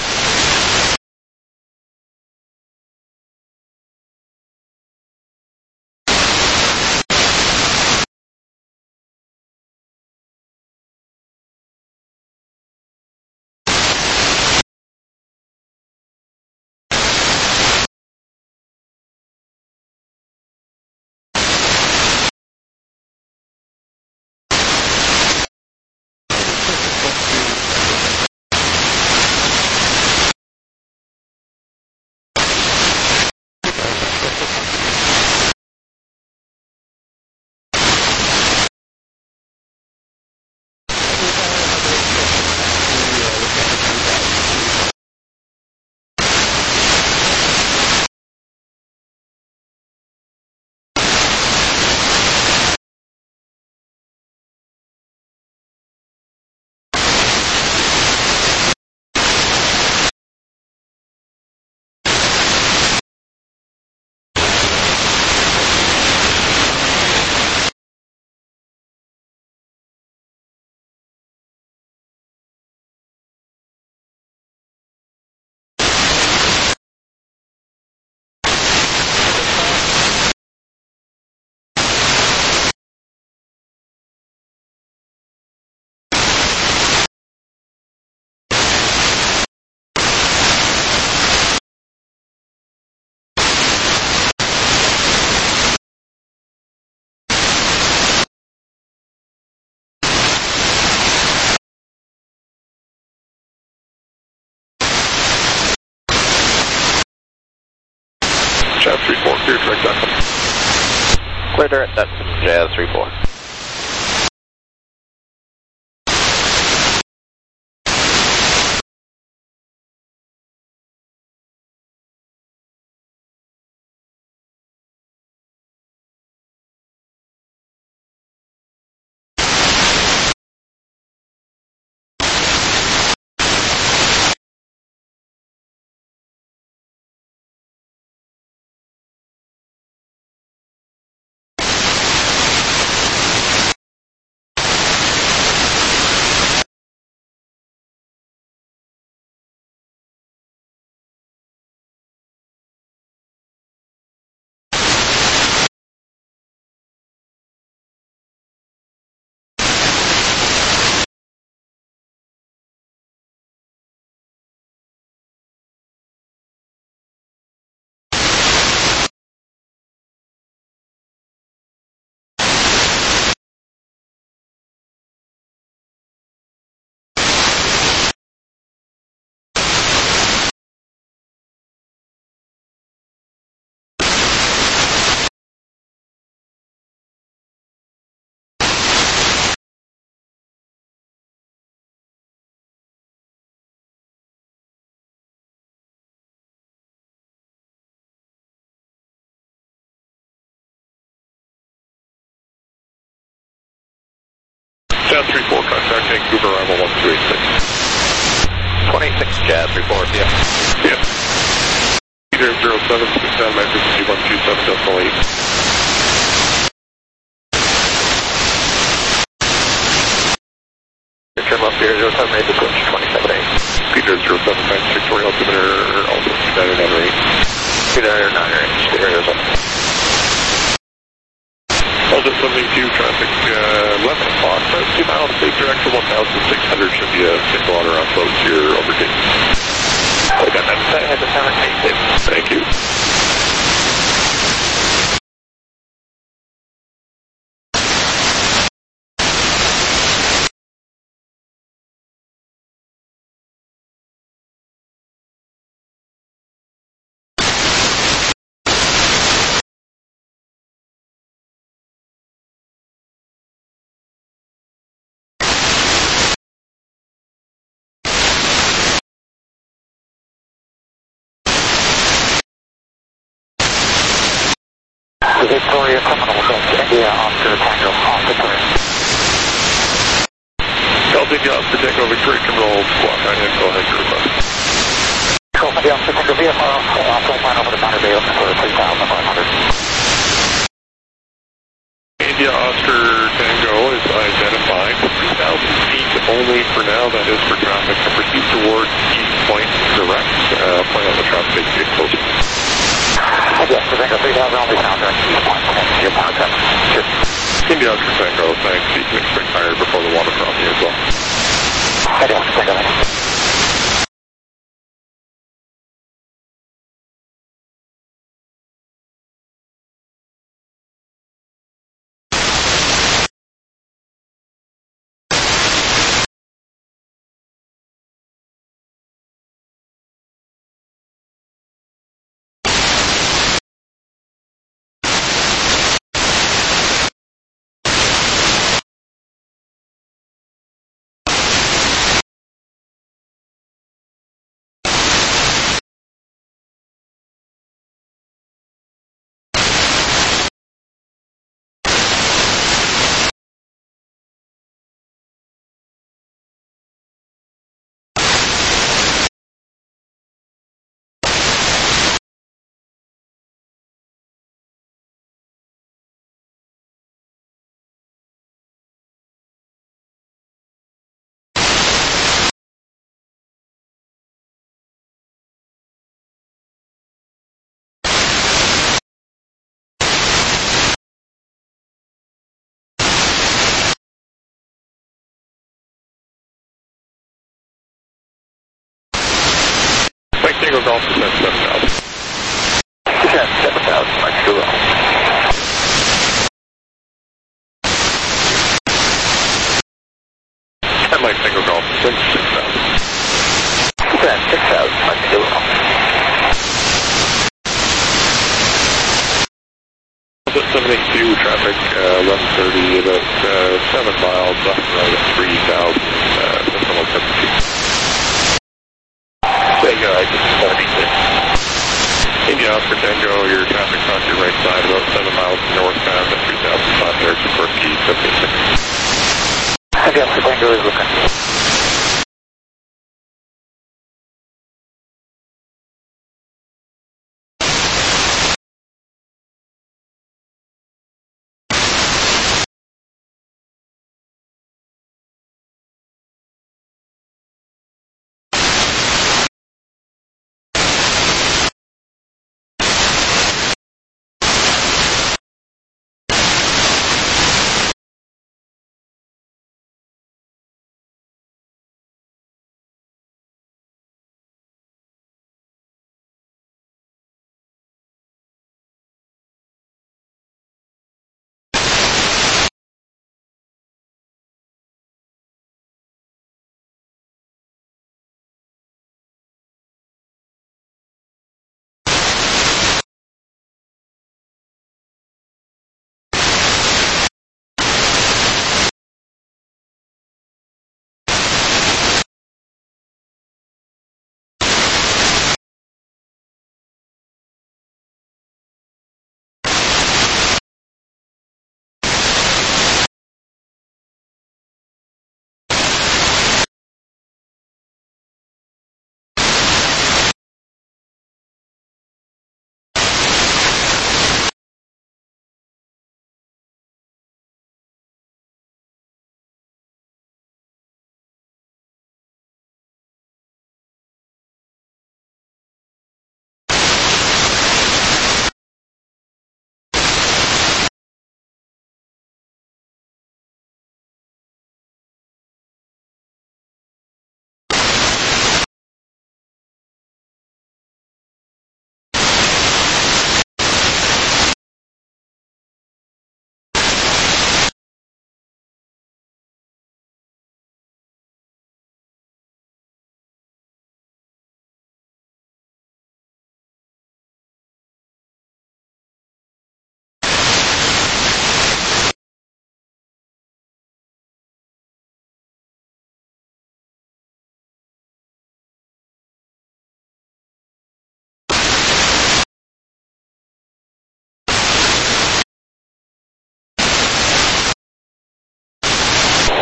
Jazz three four, clear direct Duckham. Clear direct Duckham, Jazz three four. Jazz three four, contact Vancouver, arrival one two eight six. twenty-six Jazz three four, yeah. Yeah. Peter zero seven, six down, my frequency one two seven decimal eight. Terminal Spirit zero seven eight, approach twenty-seven eight. Peter zero seven nine, Victoria altimeter, also two nine nine eight. two nine nine eight, Spirit zero seven. Delta seventy-two, traffic uh, eleven o'clock, two miles, safe direction one thousand six hundred, should be a single honor on boat to your overtaking. I got that set, had the sound and Thank you. Victoria Terminal, India, Oscar Tango, off Victoria. Delta India, Oscar Tango, Victoria Terminal, squawk nine in, go ahead, your request. Cool, India, Oscar Tango, V F R, uh, flight line over to Boundary Bay, open for three thousand five hundred. India, Oscar Tango is identified, three thousand feet only for now, that is for traffic to proceed towards East Point direct, uh, point on the traffic to get closer. India, Oscar Tango, three thousand only now, direct East Point, thanks, your power check. Cheers. India, Oscar Tango, thanks, you can expect higher before the water from you as well. India, Oscar Tango, thanks. Mike Tango Golf, descent seven thousand. Descent seven thousand, Mike Tango Golf. And Mike Tango Golf, descent six thousand. Descent six thousand, Mike Tango Golf. seven eighty-two, traffic, uh, eleven thirty, about uh, seven miles left and right at three thousand, uh, that's one seventy-two. Tango, I just seventy-six. India, Oscar Tango, your traffic's on your right side, about seven miles northbound at three thousand five hundred, Sikorsky seventy-six. India, Oscar Tango is looking.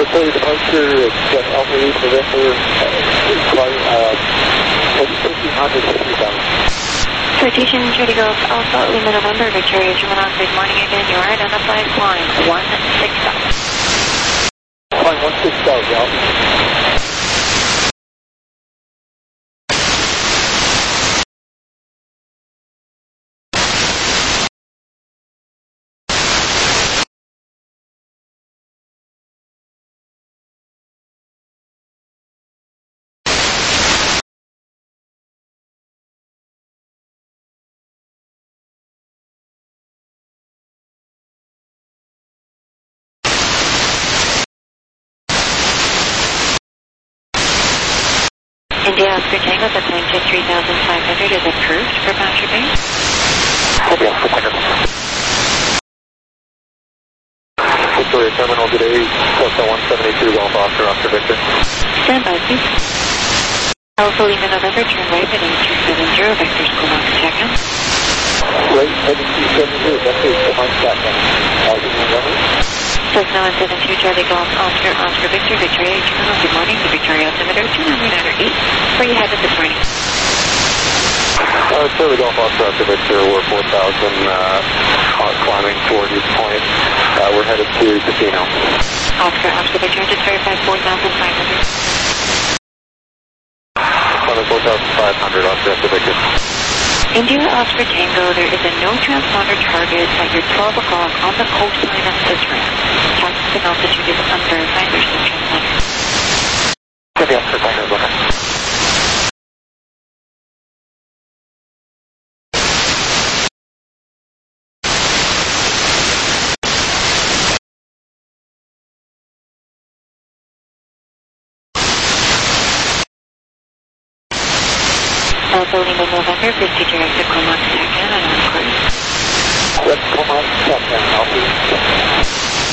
Victoria departure, it's uh, Alpha eight November, uh, flight, uh, fifteen hundred to three thousand. Citation Charlie Golf Alpha Lima November, Victoria Terminal, good morning again. You are identified flying one six thousand. Flying one six thousand, Alpha. India Oscar Tango, the plane to three thousand five hundred is approved for boundary base. India Oscar Tango. Victoria Terminal today, Delta one seventy-two, Golf Oscar, Oscar Victor. Stand by, please. Alpha Lima November, turn right at eight two seven zero, vectors Comac second. Right, heading two seven zero, vectors Comac second. Alpha November. Cessna one seven two, Charlie Golf Oscar, Oscar Victor, Victoria Terminal, good morning. The Victoria altimeter, two nine nine eight. Where are you headed this morning? Uh, Charlie Golf Oscar, Oscar Victor, we're four thousand, uh, climbing toward East Point. Uh, we're headed to Casino. Oscar, Oscar Victor, just verify four thousand five hundred. Climbing four thousand five hundred, Oscar, Oscar Victor. India Oscar Tango, there is a no transponder target at your twelve o'clock on the coastline of this ramp. Taxi and altitude is unverified, there's no transponder. India Oscar Tango, go ahead. Alpha Lima November, fifty direct to Comac second and on course. Red Comac second, Alpha second.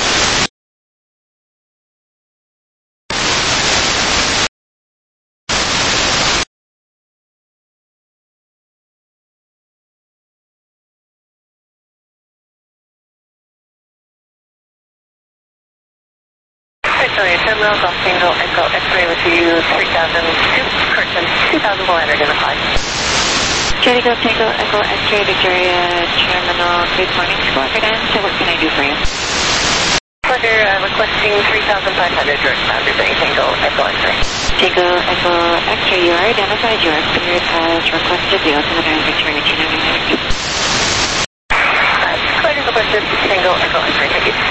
Victoria Terminal, Golf Tango, Echo X-ray with you, three thousand two, Curtin, two thousand four hundred in the five. Charlie Golf Tango, Echo X-ray, Victoria Terminal, good morning, Squawker Dan, so what can I do for you? Further, uh, requesting three thousand five hundred direct boundary base, Tango, Echo X-ray. Tango, Echo X-ray, you are identified, your spirit has requested the altimeter in Victoria two nine nine eight. Uh, clear to requested, Tango, Echo X-ray, thank you.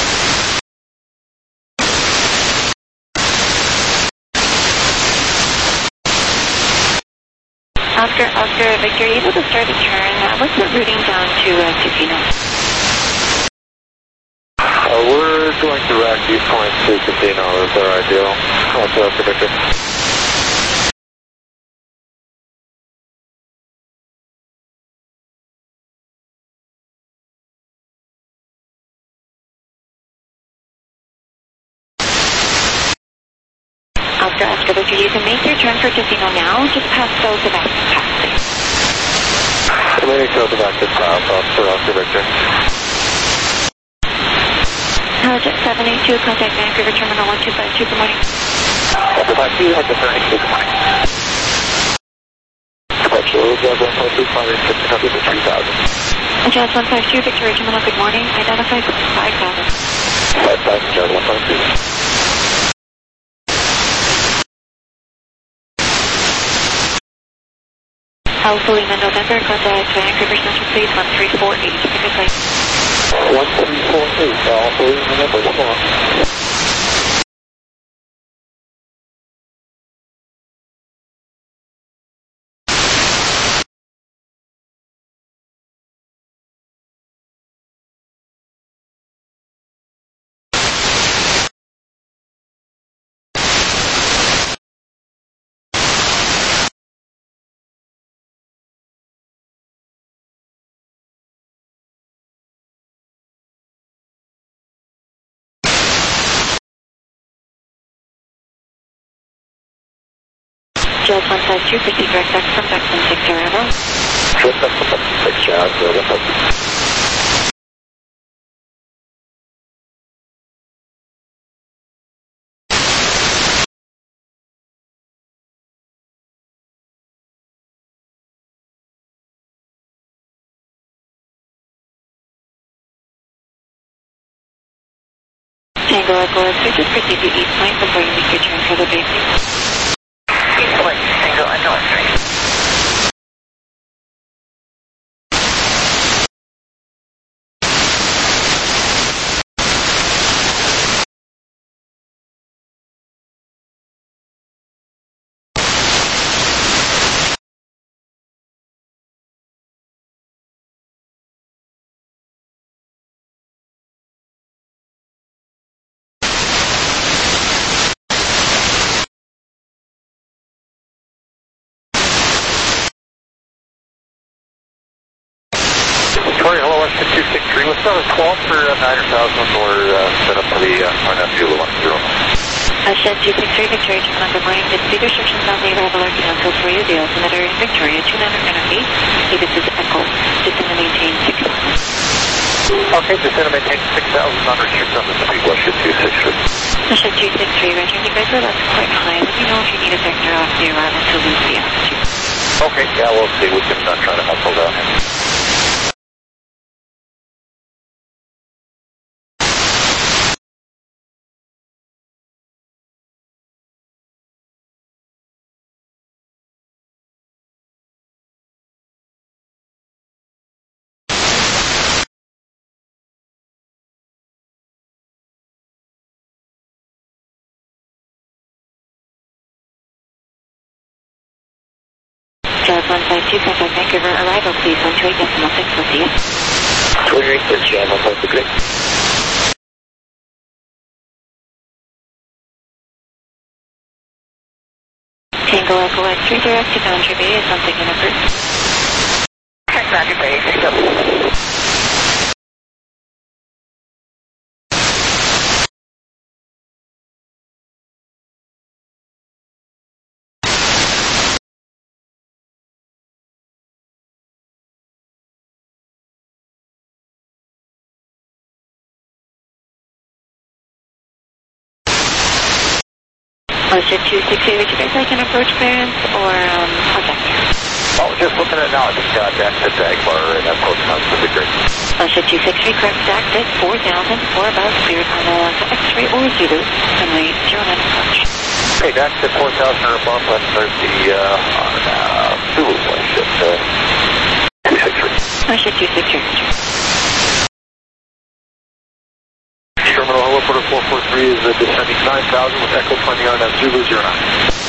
Oscar, Oscar, Victor, are you able to start a turn? Uh, what's the routing down to uh, Casino? Uh, we're going direct East Point to Casino is our ideal. Oscar, Oscar Victor. Oscar, Oscar, Victor, you can make your turn for Casino now, just past south of Aspen Pass, please. Remaining south of Active South, Oscar, Oscar Victor. Helijet seven eight two, contact Vancouver Terminal one two five two, good morning. one two five two, head to seven eight two, good morning. Departure, one five two, climbing fifteen hundred to three thousand. Jazz one five two, Victoria Terminal, good morning. Identified five thousand. five thousand, Jazz one five two. Alpha Lima November, contact Vancouver Central, please, one three four eight, pick a place. one three four eight, Alpha Lima November, come on. Jazz one five two, proceed direct back from Duxton six arrival. Just up to six, Jazz, one five two. Tango Echo X-ray, just proceed to East Point before you make your turn for the basic. East Point, Tango Echo X-ray. Victoria, hello, one six two six three. Let's start with twelve for uh, niner thousand or uh, set up for the uh, R N F Zulu one zero. Uh, Shed two six three, Victoria, two one, good morning. The speed restrictions on the arrival are canceled for you. The altimeter in Victoria, two nine nine eight. Hey, this is Echo. Descend and maintain six thousand. Okay, descend and maintain six thousand on reduce on the speed. Well, Shed two six three. Uh, Shed two six three, Roger. You guys are left quite high. Let me know if you need a vector off the arrival to lose the altitude. Okay, yeah, we'll see. We can uh, try to hustle down here. Jazz one five two, contact Vancouver arrival, please. one two eight decimal six, we'll see you. twenty-eight, that's Jazz one five two, great. Tango Echo X-ray, direct to Boundary Bay is something in approved. Boundary Bay, six thousand. Oh, Shed two six three, would you guys like an approach clearance or um, contact? Oh, just looking at it now, I just got that to Dagmar and that post sounds pretty great. Uh, Shed two six three, correct stacked at four thousand, four above, cleared on the X-ray or Zulu, runway zero nine approach. Okay, that's at four thousand or above, let's start the uh, on uh, Zulu one, Shed uh, two six three. Uh, Shed two six three, Roger. Terminal hello, Porter four four three is uh, descending nine thousand with Echo twenty on that Zulu zero nine.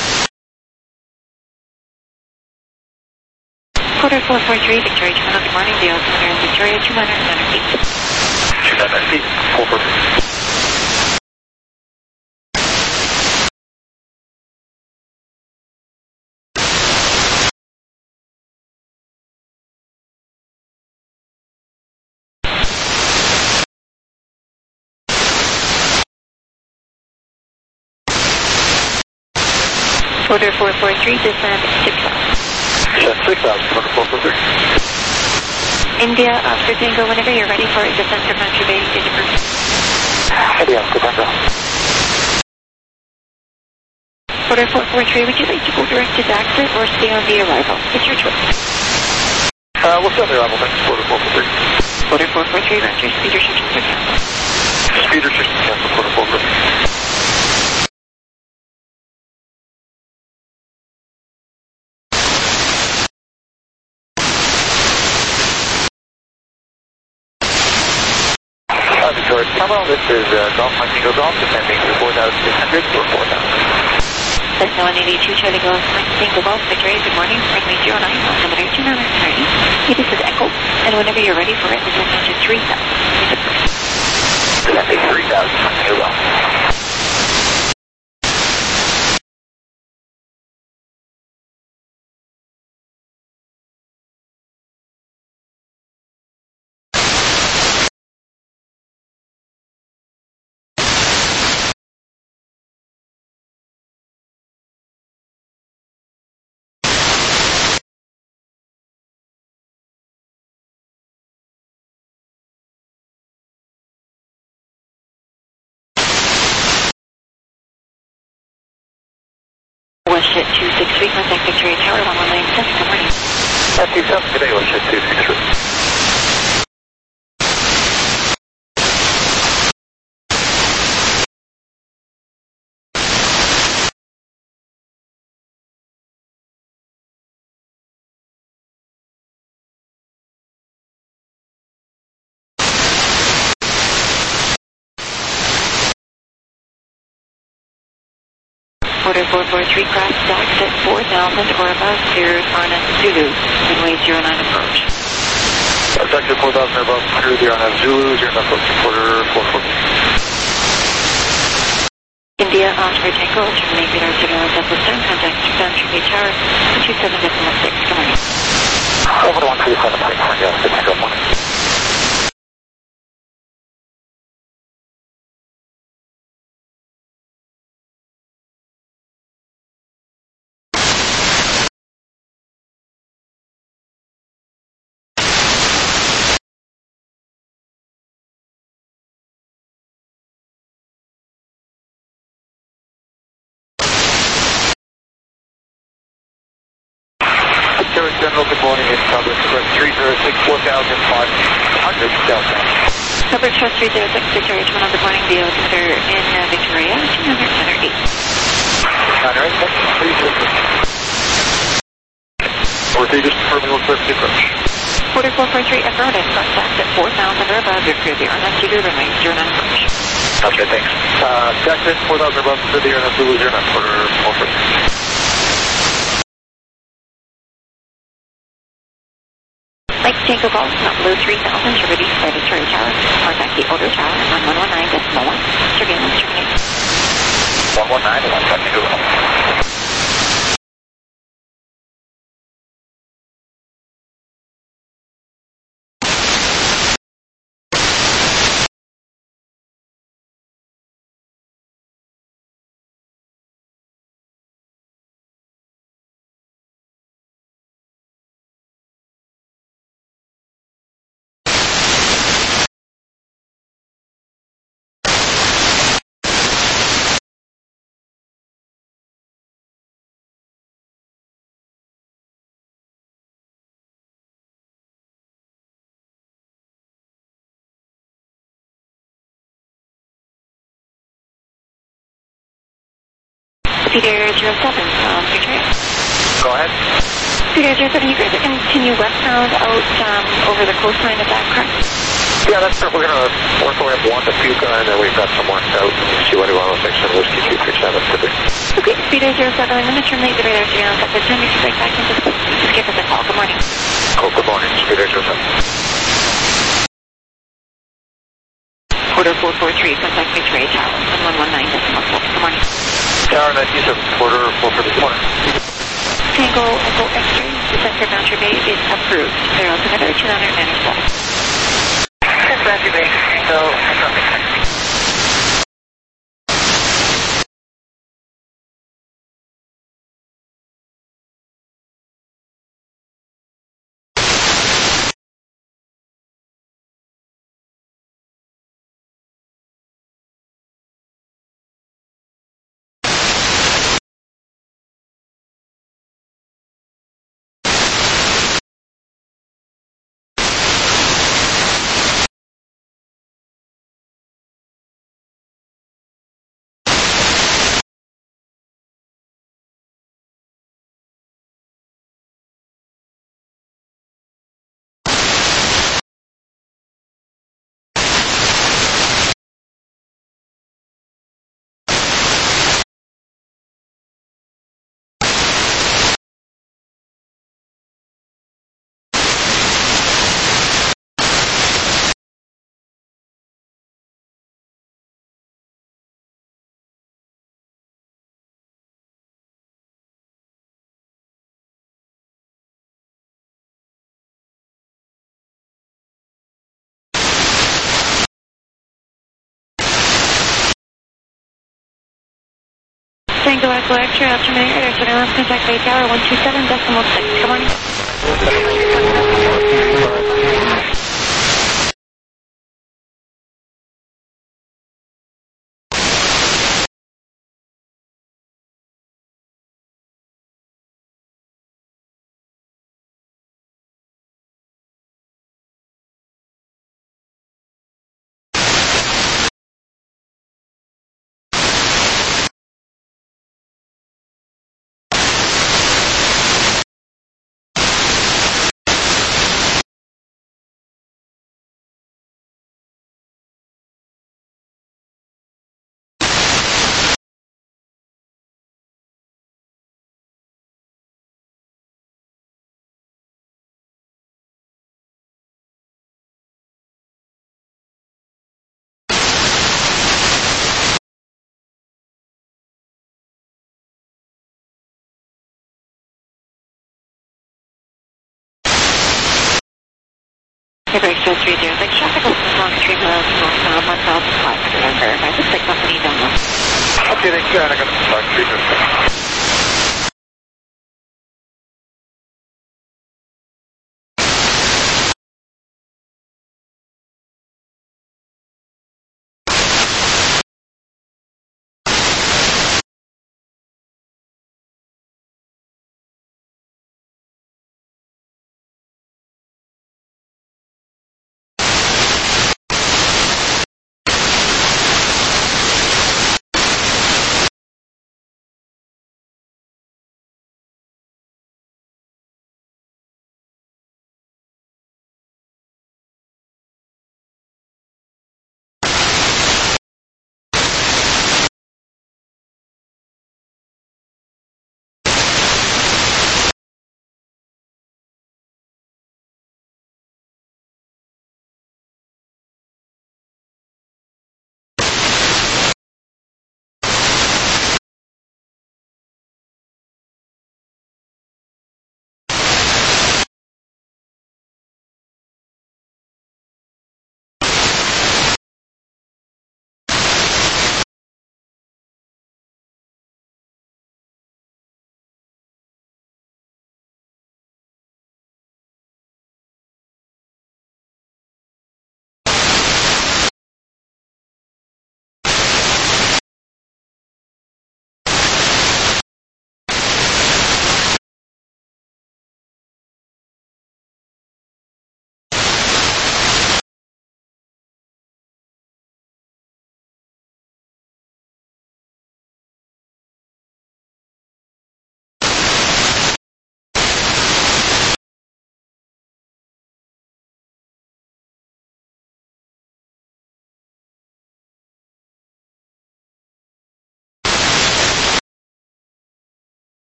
Porter four four three, Victoria, two one, good morning. The altimeter in Victoria, two nine nine eight. two nine nine eight, four four three. Porter four four three, descend six thousand. Descend six thousand, Porter four four three. India, Oscar Tango, whenever you're ready for it, descend for Boundary Bay, is approved. India, Oscar Tango. Porter four four three, would you like to go direct to Daxit or stay on the arrival? It's your choice. Uh, we'll stay on the arrival, thanks, Porter four four three. Porter four four three, Roger, speed restrictions are canceled. Speed restrictions cancel, Porter four four three. Victoria Terminal, this is uh, Golf Montego Golf, descending to four thousand six hundred or four thousand. Cessna one eighty-two, Charlie Golf, Montego Golf, Victoria, good morning, runway zero nine, altimeter two nine nine eight. Hey, this is Echo, and whenever you're ready for it, descend to three thousand. Descending three thousand, Montego Golf. Westjet two six three, contact Victoria Tower, one one nine seven, good morning. F two seven, good day, Westjet two six three. Quarter four four three, cross stacks at four thousand or above, clear on a Zulu, runway zero nine approach. Sector four thousand or above, clear zero nine Zulu, zero nine approach, quarter four four. India, Oscar Tango, terminate radar surveillance at this time, contact Boundary Bay Tower, one two seven decimal six, good morning. Over to one two seven six, India, Oscar Tango, morning. General, good morning. It's Cover Express three zero six, four thousand five hundred Delta. Cover Express three zero six, Victoria Toronto, good morning. The officer in uh, Victoria, two hundred, one hundred eight. nine eight, please. Northeast, just confirming real quick, approach. Quarter four four three, affirmative, cross stacks at four thousand or above, clear zero nine Zulu, runway zero nine approach. Okay, thanks. Uh, Jackson, four thousand or above, clear zero nine Zulu, zero nine, quarter four four three. Like Tango Golf, not below three thousand, to reduce by Victoria Tower. Contact the older tower on one one nine decimal one. Surveillance terminate. one one nine, one second, go on. Peter zero seven, um, Victoria. Go ahead. Peter zero seven, you guys are going to continue westbound out um, over the coastline, is that correct? Yeah, that's perfect. We're going to work our way up one to Puka, and then we've got some more out. C one one oh six and Whiskey two three seven. Okay, Peter zero seven, I'm going to terminate the radar surveillance at this time. You can break back into the just give us a call. Good morning. Cool, good morning. Peter zero seven. Quarter four four three, contact Victoria Tower, one one one nine decimal six. Good morning. Tower ninety-seven, quarter four for this morning. Tango Echo X-ray, descent for Boundary Bay is approved. Clear altimeter two nine nine seven. Since Boundary Bay, Tango Echo X-ray. Tango Echo X-ray, I'll terminate radar surveillance, contact Bay Tower, one two seven decimal six. Good morning. Pacific Express three zero six, traffic on three miles northbound, one thousand five hundred. I'm verified. Looks like company download. Okay, thanks, and I'm going to start treatment.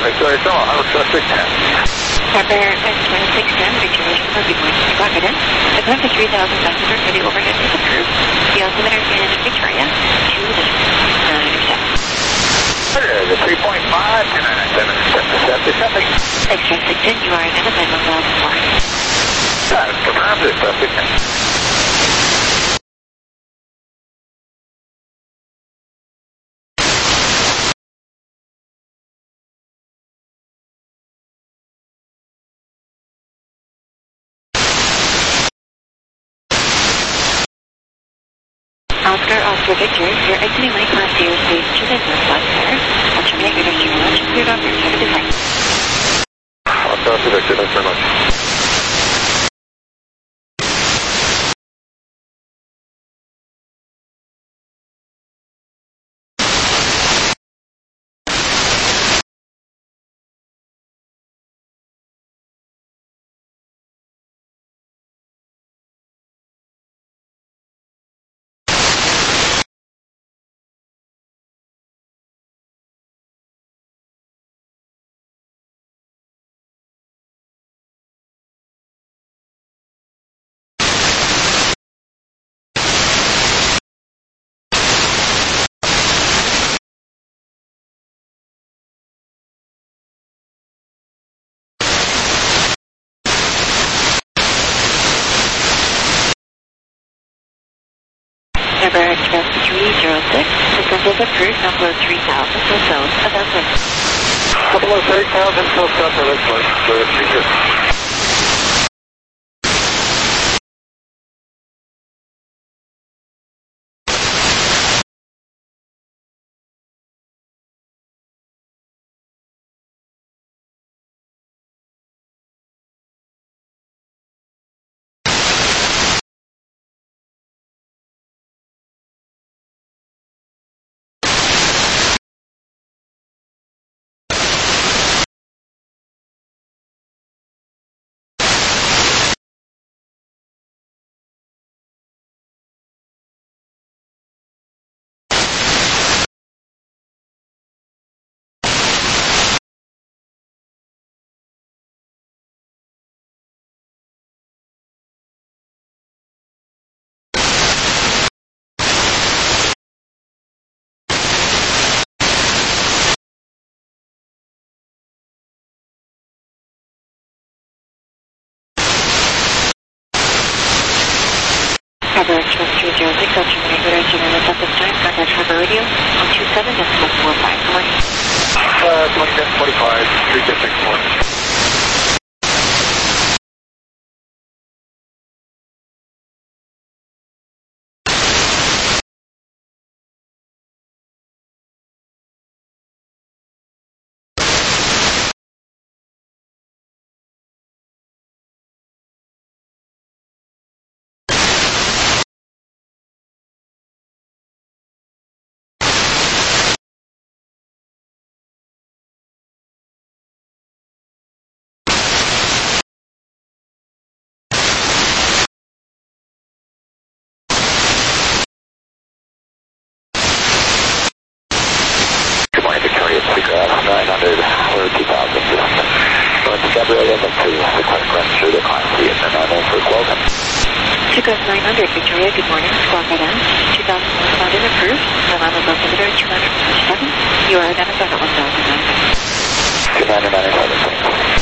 Victoria, so I was suspect ten. Harbour twenty-six ten, Victoria, so good morning, clock it in. The climb to three thousand five hundred for the overhead is approved. The altimeter in Victoria, two nine seven. The three point five, two nine seven, seven seven. Extra six ten, you are identified one thousand four. That's confirmed, it's suspect ten. Oscar, Oscar Victor, you're exiting my class zero space to the northwest there. I'll terminate your next launch and cleared off your target design. Oscar, Oscar Victor, thanks very much. Number Express three zero six, descent is approved, number three thousand, so south of Elkwood. Couple of thirty thousand, so south of Elkwood, clear, three zero. Harbour Express three zero six, I'll terminate your next launch at this time. Contact Harbour Radio on two seven four five. Good morning. Uh, twenty-seven forty-five, three six six four. nine hundred, or two thousand. North to Gabriel, and to the Clark Run through the climb to Vietnam, and for welcome. Chico's nine hundred, Victoria, good morning. Squawk right on. two thousand one is approved. The line is altimeter two nine seven. You are identified at one thousand nine. two nine nine seven.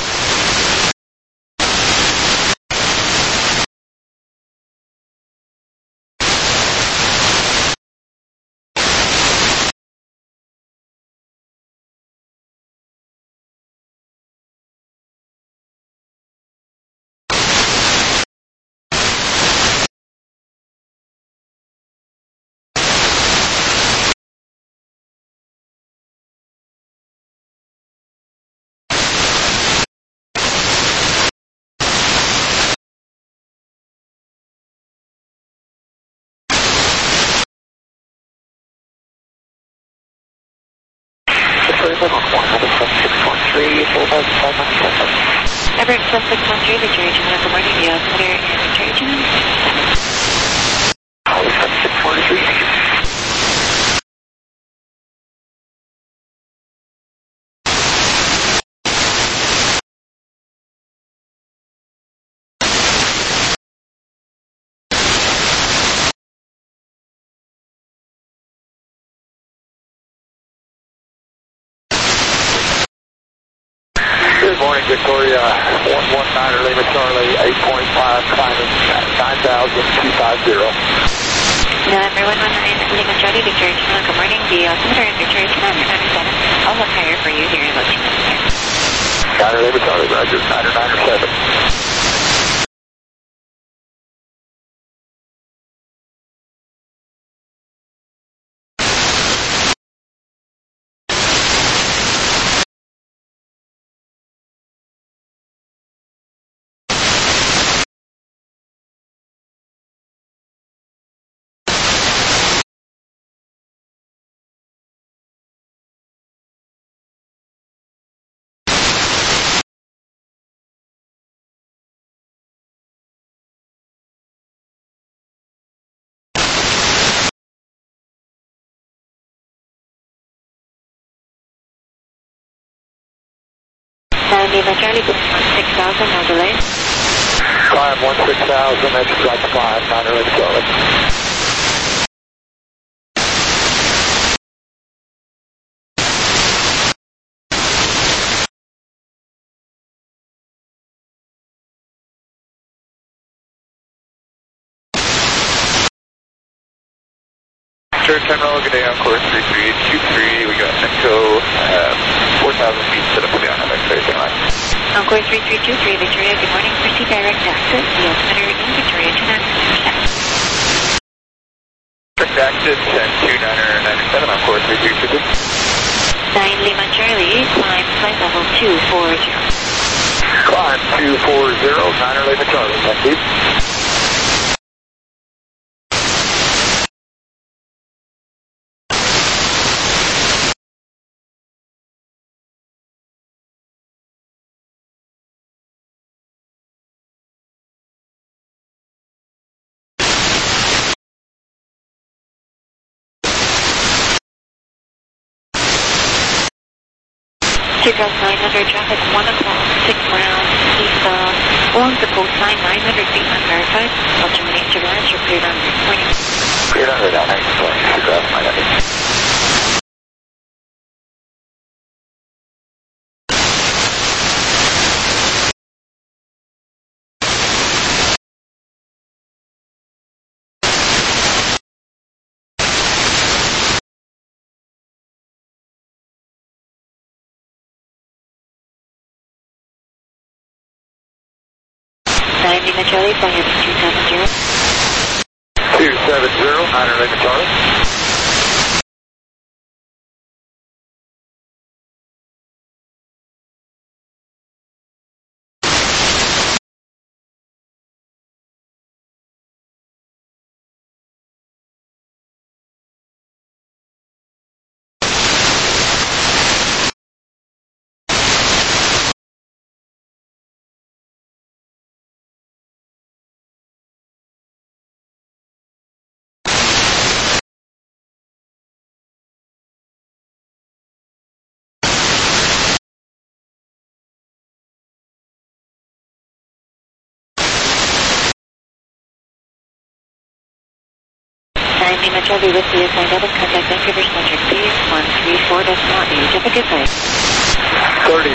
Everett Express six one three, Victoria Juno, good morning. The altimeter in Victoria Juno, six four three. Good morning, Victoria. one one niner Lima Charlie, eight point five, climbing nine thousand two fifty. November one one nine Lima Charlie, Victoria Channel, good morning. The altimeter in Victoria Channel, niner seven. I'll look higher for you here in about two minutes. niner Lima Charlie, Roger, niner niner seven. nine Lima Charlie, six thousand, no delay. Climb one six thousand, that's right to climb, niner Lima Charlie. Sure, Terminal, good day on course three three two three. We got Echo, uh, four thousand feet set up for the on-X racing line. On course three three two three, Victoria, good morning. Proceed direct access. The altimeter in Victoria Channel, Direct access, ten two niner niner seven on course three three two three. nine Lima Charlie, climb flight level two four zero. Climb two four zero, niner Lima Charlie, thank you. two thousand nine hundred, traffic one o'clock, six rounds, eastbound, along the coastline, nine hundred feet unverified. I'll terminate your launch, you're cleared on this morning. Cleared on radar, nine twenty, two thousand nine hundred. nine Lima Charlie, flying at two seven zero. two seven zero, niner Lima Charlie. nine Lima Charlie with the assigned double contact Vancouver Centric, please one three four decimal eight. Have a good night. thirty